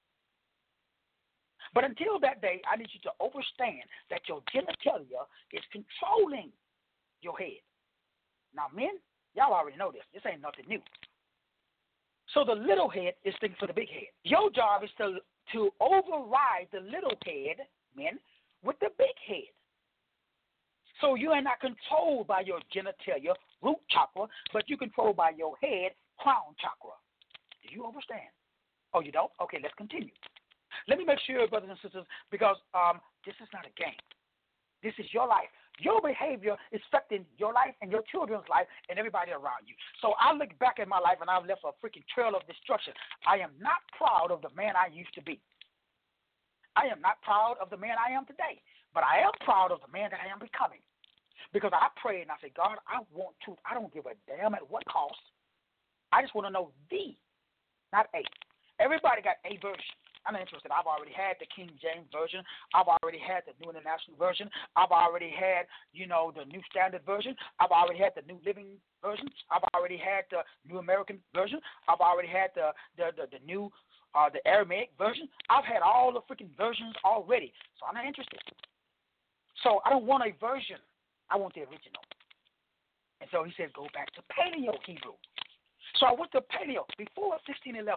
But until that day, I need you to understand that your genitalia is controlling your head. Now, men, y'all already know this. This ain't nothing new. So the little head is thinking for the big head. Your job is to override the little head, men, with the big head. So you are not controlled by your genitalia, root chakra, but you're controlled by your head, crown chakra. Do you understand? Oh, you don't? Okay, let's continue. Let me make sure, brothers and sisters, because this is not a game. This is your life. Your behavior is affecting your life and your children's life and everybody around you. So I look back at my life and I've left a freaking trail of destruction. I am not proud of the man I used to be. I am not proud of the man I am today, but I am proud of the man that I am becoming. Because I pray and I say, God, I want truth. I don't give a damn at what cost. I just want to know thee, not A. Everybody got a version. I'm not interested. I've already had the King James Version. I've already had the New International Version. I've already had, the New Standard Version. I've already had the New Living Version. I've already had the New American Version. I've already had the new, the Aramaic Version. I've had all the freaking versions already, so I'm not interested. So I don't want a version. I want the original. And so he said, go back to Paleo Hebrew. So I went to Paleo before 1611.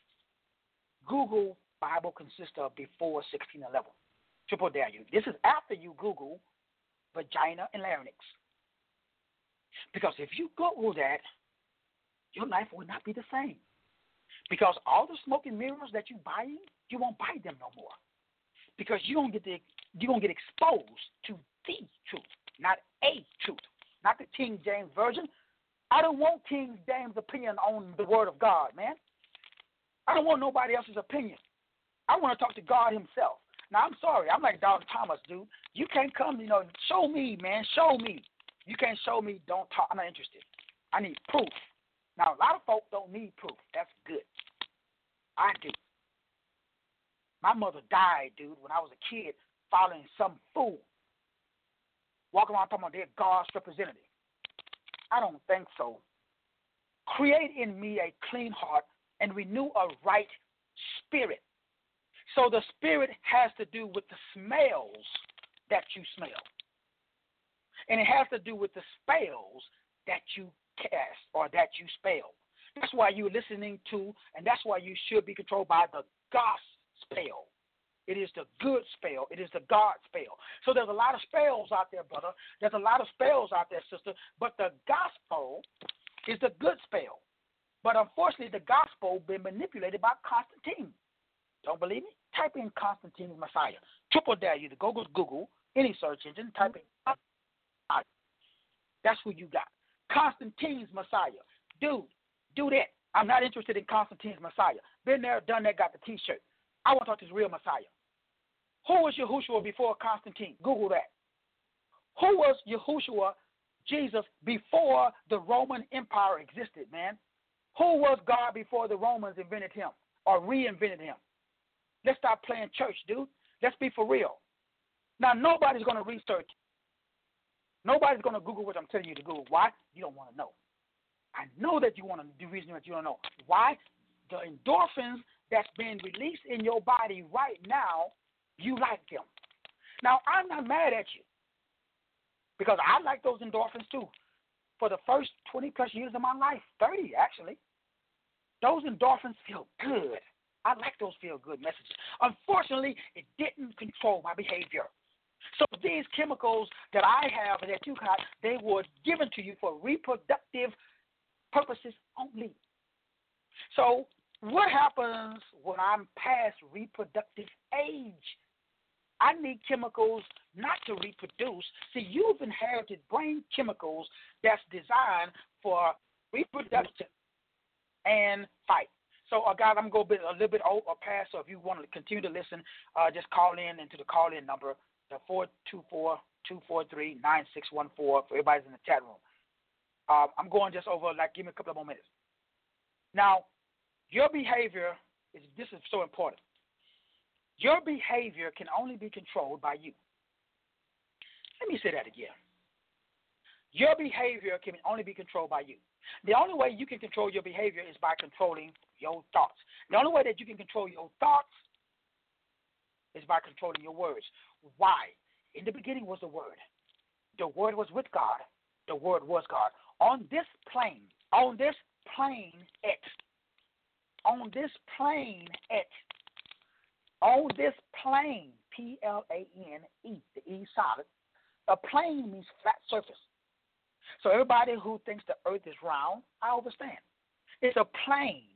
Google Bible consists of before 1611. Triple dare you. This is after you Google vagina and larynx. Because if you Google that, your life will not be the same. Because all the smoke and mirrors that you're buying, you won't buy them no more. Because you're gonna get exposed to the truth, not a truth, not the King James Version. I don't want King James' opinion on the Word of God, man. I don't want nobody else's opinion. I want to talk to God himself. Now, I'm sorry. I'm like Dalton Thomas, dude. You can't come, show me, man. Show me. You can't show me. Don't talk. I'm not interested. I need proof. Now, a lot of folks don't need proof. That's good. I do. My mother died, dude, when I was a kid following some fool. Walking around talking about they're God's representative. I don't think so. Create in me a clean heart and renew a right spirit. So the spirit has to do with the smells that you smell. And it has to do with the spells that you cast or that you spell. That's why you're listening to, and that's why you should be controlled by the gospel. It is the good spell. It is the God spell. So there's a lot of spells out there, brother. There's a lot of spells out there, sister. But the gospel is the good spell. But unfortunately, the gospel been manipulated by Constantine. Don't believe me? Type in Constantine's Messiah. Triple dare you to go Google any search engine. Type in. That's who you got. Constantine's Messiah. Dude, do that. I'm not interested in Constantine's Messiah. Been there, done that, got the T-shirt. I want to talk to his real Messiah. Who was Yahushua before Constantine? Google that. Who was Yahushua, Jesus, before the Roman Empire existed, man? Who was God before the Romans invented him or reinvented him? Let's stop playing church, dude. Let's be for real. Now, nobody's going to research. Nobody's going to Google what I'm telling you to Google. Why? You don't want to know. I know that you want to do reason that you don't know. Why? The endorphins that's being released in your body right now, you like them. Now, I'm not mad at you because I like those endorphins too. For the first 20-plus years of my life, 30 actually, those endorphins feel good. I like those feel-good messages. Unfortunately, it didn't control my behavior. So these chemicals that I have and that you got, they were given to you for reproductive purposes only. So what happens when I'm past reproductive age? I need chemicals not to reproduce. See, you've inherited brain chemicals that's designed for reproduction and fight. So, guys, I'm going to go a little bit over past, so if you want to continue to listen, just call in into the call-in number, the 424-243-9614 for everybody's in the chat room. I'm going just over, give me a couple of more minutes. Now, your behavior, this is so important. Your behavior can only be controlled by you. Let me say that again. Your behavior can only be controlled by you. The only way you can control your behavior is by controlling your thoughts. The only way that you can control your thoughts is by controlling your words. Why? In the beginning was the Word. The Word was with God. The Word was God. On this plane, P-L-A-N-E, the E solid, a plane means flat surface. So everybody who thinks the earth is round, I understand. It's a plane,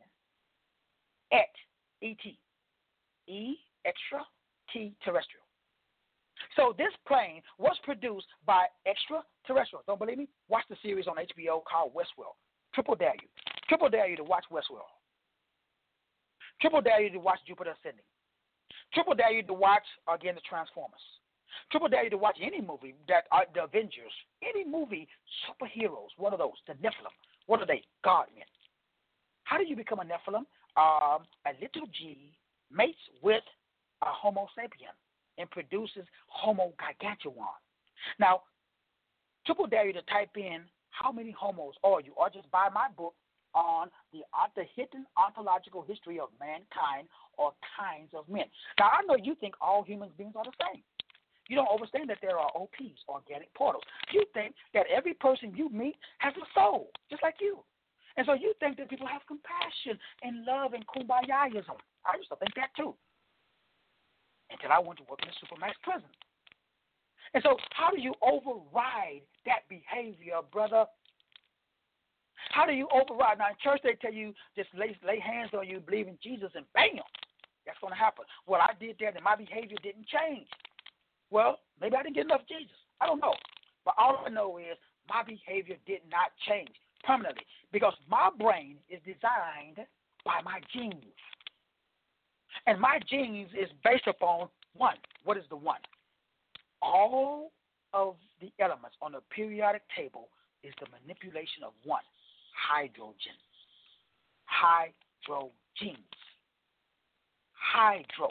E-T, E, extra, T, terrestrial. So this plane was produced by extraterrestrials. Don't believe me? Watch the series on HBO called Westworld. Triple dare you. Triple dare you to watch Westworld. Triple dare you to watch Jupiter Ascending. Triple dare you to watch, again, the Transformers. Triple dare you to watch any movie that are the Avengers. Any movie, superheroes, one of those, the Nephilim. What are they? God men. How do you become a Nephilim? A little G mates with a Homo sapien and produces Homo giganteum. Now, Triple dare you to type in how many homos are you, or just buy my book on the hidden ontological history of mankind or kinds of men. Now, I know you think all human beings are the same. You don't understand that there are OPs, organic portals. You think that every person you meet has a soul, just like you. And so you think that people have compassion and love and kumbayaism. I used to think that too, until I went to work in a Supermax prison. And so how do you override that behavior, brother? How do you override? Now, in church, they tell you just lay hands on you, believe in Jesus, and bam, that's going to happen. Well, I did that, and my behavior didn't change. Well, maybe I didn't get enough Jesus. I don't know. But all I know is my behavior did not change permanently because my brain is designed by my genes. And my genes is based upon one. What is the one? All of the elements on the periodic table is the manipulation of one, hydrogen. Hydrogens. Hydro.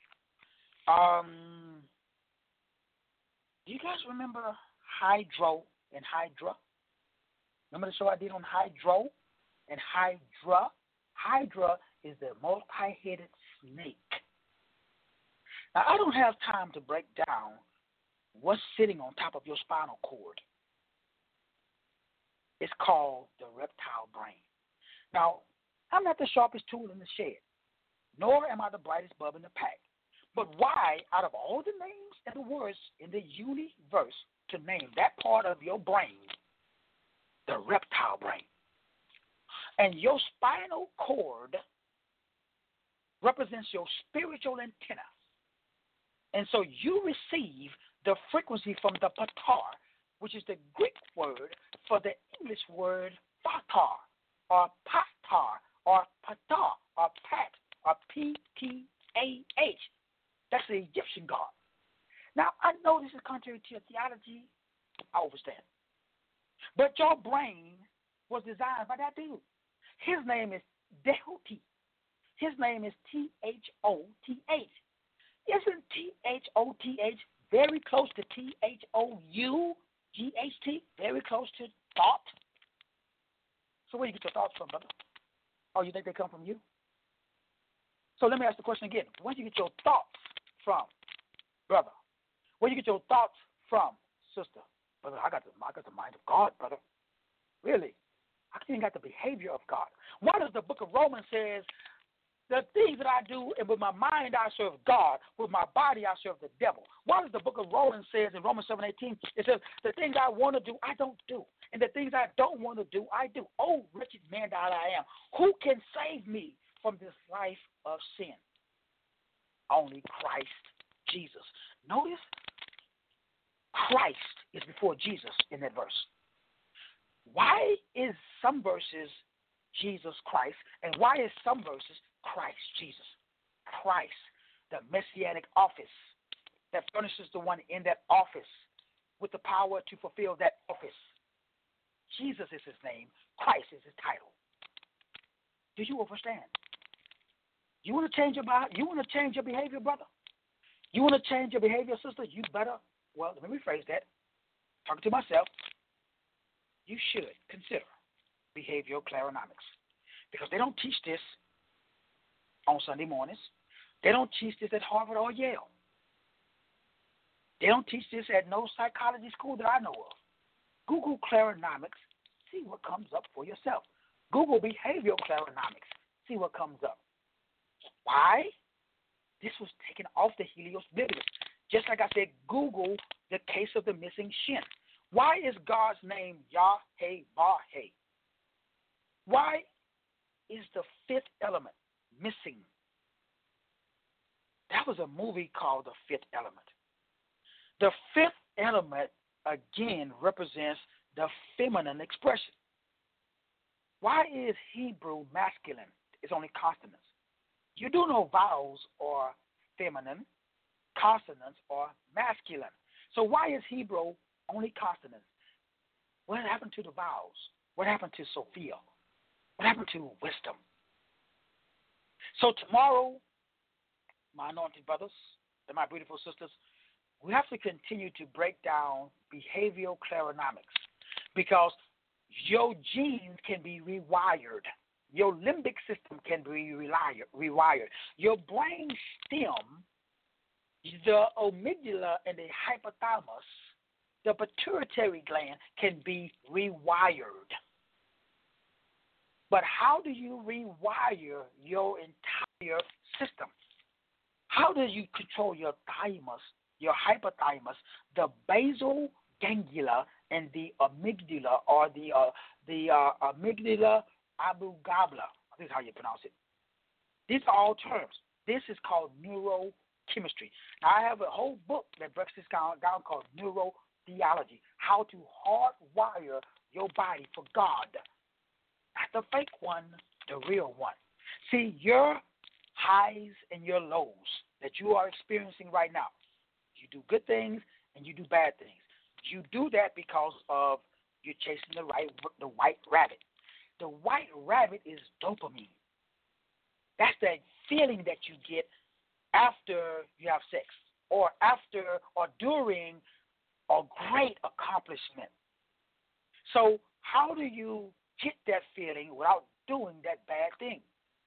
Do you guys remember Hydro and Hydra? Remember the show I did on Hydro and Hydra? Hydra is the multi-headed snake. Now, I don't have time to break down what's sitting on top of your spinal cord. It's called the reptile brain. Now, I'm not the sharpest tool in the shed, nor am I the brightest bulb in the pack. But why, out of all the names and the words in the universe, to name that part of your brain, the reptile brain? And your spinal cord represents your spiritual antenna. And so you receive the frequency from the patar, which is the Greek word for the English word fatar, or patar, or patar, or pat, or P-T-A-H. That's the Egyptian god. Now, I know this is contrary to your theology. I understand. But your brain was designed by that dude. His name is Tehuti. His name is T-H-O-T-H. Isn't T-H-O-T-H very close to T-H-O-U-G-H-T? Very close to thought? So where do you get your thoughts from, brother? Oh, you think they come from you? So let me ask the question again. Where do you get your thoughts from, brother? Where do you get your thoughts from, sister? Brother, I got the mind of God, brother. Really? I even got the behavior of God. Why does the book of Romans says, the things that I do, and with my mind I serve God, with my body I serve the devil? Why does the book of Romans says in Romans 7:18, it says, the things I want to do, I don't do. And the things I don't want to do, I do. Oh, wretched man that I am. Who can save me from this life of sin? Only Christ Jesus. Notice, Christ is before Jesus in that verse. Why is some verses Jesus Christ, and why is some verses Christ Jesus? Christ, the messianic office that furnishes the one in that office with the power to fulfill that office. Jesus is his name. Christ is his title. Do you understand? You want to change your behavior, brother? You want to change your behavior, sister? You better, well, let me rephrase that. Talking to myself, you should consider behavioral clarinomics, because they don't teach this on Sunday mornings. They don't teach this at Harvard or Yale. They don't teach this at no psychology school that I know of. Google clarinomics, see what comes up for yourself. Google behavioral clarinomics, see what comes up. Why? This was taken off the Helios Biblius. Just like I said, Google the case of the missing shin. Why is God's name Yah-Heh-Vah-Heh? Why is the fifth element missing? That was a movie called The Fifth Element. The fifth element, again, represents the feminine expression. Why is Hebrew masculine? It's only consonants. You do know vowels are feminine, consonants are masculine. So why is Hebrew only consonants? What happened to the vowels? What happened to Sophia? What happened to wisdom? So tomorrow, my anointed brothers and my beautiful sisters, we have to continue to break down behavioral clarinomics because your genes can be rewired. Your limbic system can be rewired. Your brain stem, the amygdala and the hypothalamus, the pituitary gland can be rewired. But how do you rewire your entire system? How do you control your thymus, your hypothalamus, the basal ganglia, and the amygdala, or the amygdala abugabla? This is how you pronounce it. These are all terms. This is called neurochemistry. Now, I have a whole book that breaks this down called neurotheology, how to hardwire your body for God. Not the fake one, the real one. See, your highs and your lows that you are experiencing right now, you do good things and you do bad things. You do that because of you're chasing the white rabbit. The white rabbit is dopamine. That's that feeling that you get after you have sex or after or during a great accomplishment. So how do you get that feeling without doing that bad thing?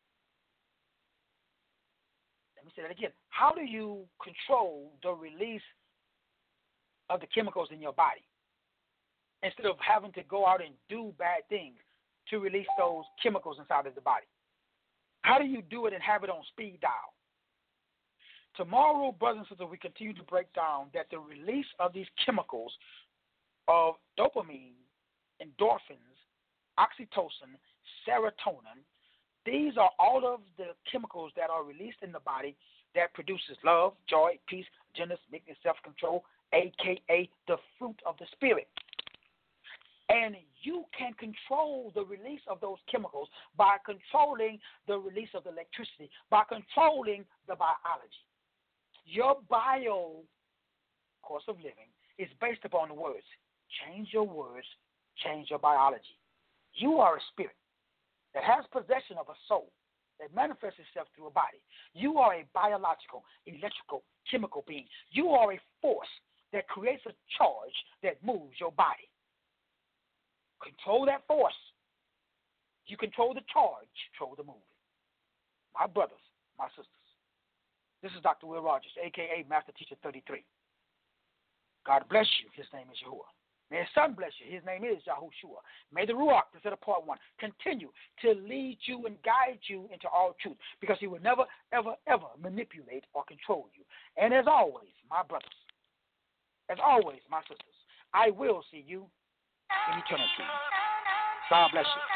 Let me say that again. How do you control the release of the chemicals in your body instead of having to go out and do bad things to release those chemicals inside of the body? How do you do it and have it on speed dial? Tomorrow, brothers and sisters, we continue to break down that the release of these chemicals of dopamine, endorphins, oxytocin, serotonin, these are all of the chemicals that are released in the body that produces love, joy, peace, gentleness, meekness, self-control, a.k.a. the fruit of the Spirit. And you can control the release of those chemicals by controlling the release of the electricity, by controlling the biology. Your bio course of living is based upon the words. Change your words, change your biology. You are a spirit that has possession of a soul that manifests itself through a body. You are a biological, electrical, chemical being. You are a force that creates a charge that moves your body. Control that force. You control the charge, control the movement. My brothers, my sisters, this is Dr. Will Rogers, a.k.a. Master Teacher 33. God bless you. His name is Yahuwah. May his son bless you. His name is Yahushua. May the Ruach, instead of part 1, continue to lead you and guide you into all truth, because he will never, ever, ever manipulate or control you. And as always, my brothers, as always, my sisters, I will see you in eternity. God bless you.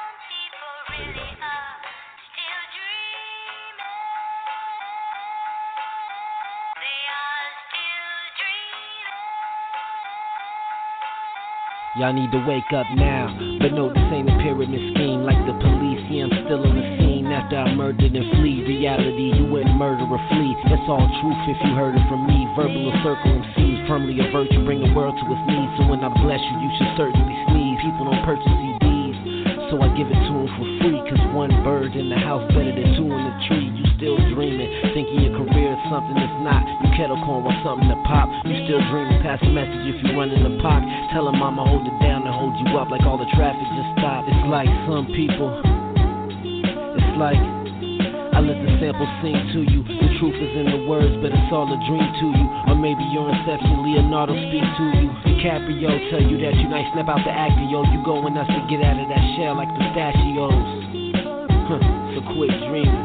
Y'all need to wake up now, but no, this ain't a pyramid scheme like the police. Yeah, I'm still on the scene after I murdered and flee. Reality, you wouldn't murder or flee. That's all truth if you heard it from me. Verbal or circle MCs, firmly a virtue, bring the world to its knees. So when I bless you, you should certainly sneeze. People don't purchase CDs, so I give it to them for free. Cause one bird in the house better than two in the tree. You still dreaming, thinking your career is something that's not. You kettle corn want something to pop. You still dreaming, pass a message if you run in the park. Tell them I'ma hold it down and hold you up like all the traffic just stopped. It's like some people, it's like I let the sample sing to you. The truth is in the words, but it's all a dream to you. Or maybe your inception, Leonardo speak to you. DiCaprio tell you that you nice, snap out the actor, yo. You going nuts to get out of that shell like pistachios. So quit dreaming.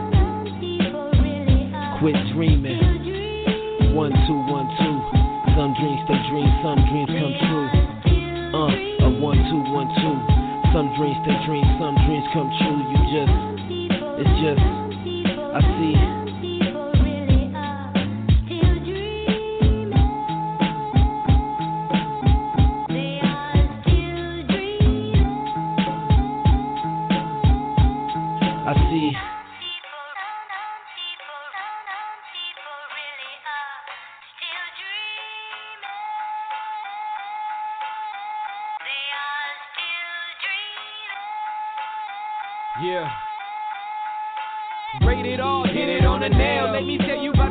Quit dreaming. 1, 2, 1, 2. Some dreams stay dreams, some dreams come true. 1, 2, 1, 2. Some dreams stay dreams, some dreams come true. You just, it's just, I see. I see. Yeah. Rated R, hit it on the nail. Let me tell you about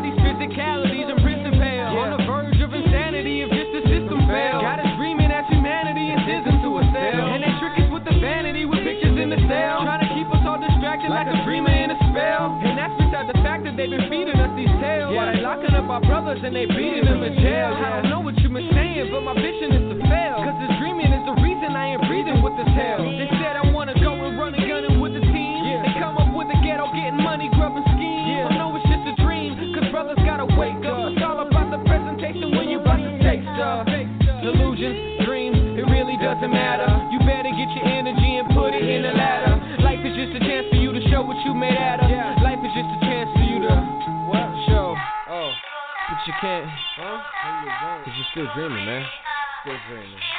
Technicalities and principles. On the verge of insanity if just the system fails. Got us dreaming as humanity is into a cell. And they trick us with the vanity with pictures in the cell. Trying to keep us all distracted like a dreamer in a spell. And that's beside the fact that they've been feeding us these tales. While they locking up our brothers and they beating them in jail. I don't know what you've been saying, but my vision is to fail. Cause this dreaming is the reason I ain't breathing with this hell. They said I wanna go and run and gunning with the team. They come up with the ghetto, getting money, grubbing schemes. I know it's just a dream, cause brothers gotta wake up. It's all about the presentation when you about to take stuff. Delusions, dreams, it really doesn't matter. You better get your energy and put it in the ladder. Life is just a chance for you to show what you made out of. Life is just a chance for you to show. Oh, but you can't, huh? Cause you're still dreaming, man. Still dreaming.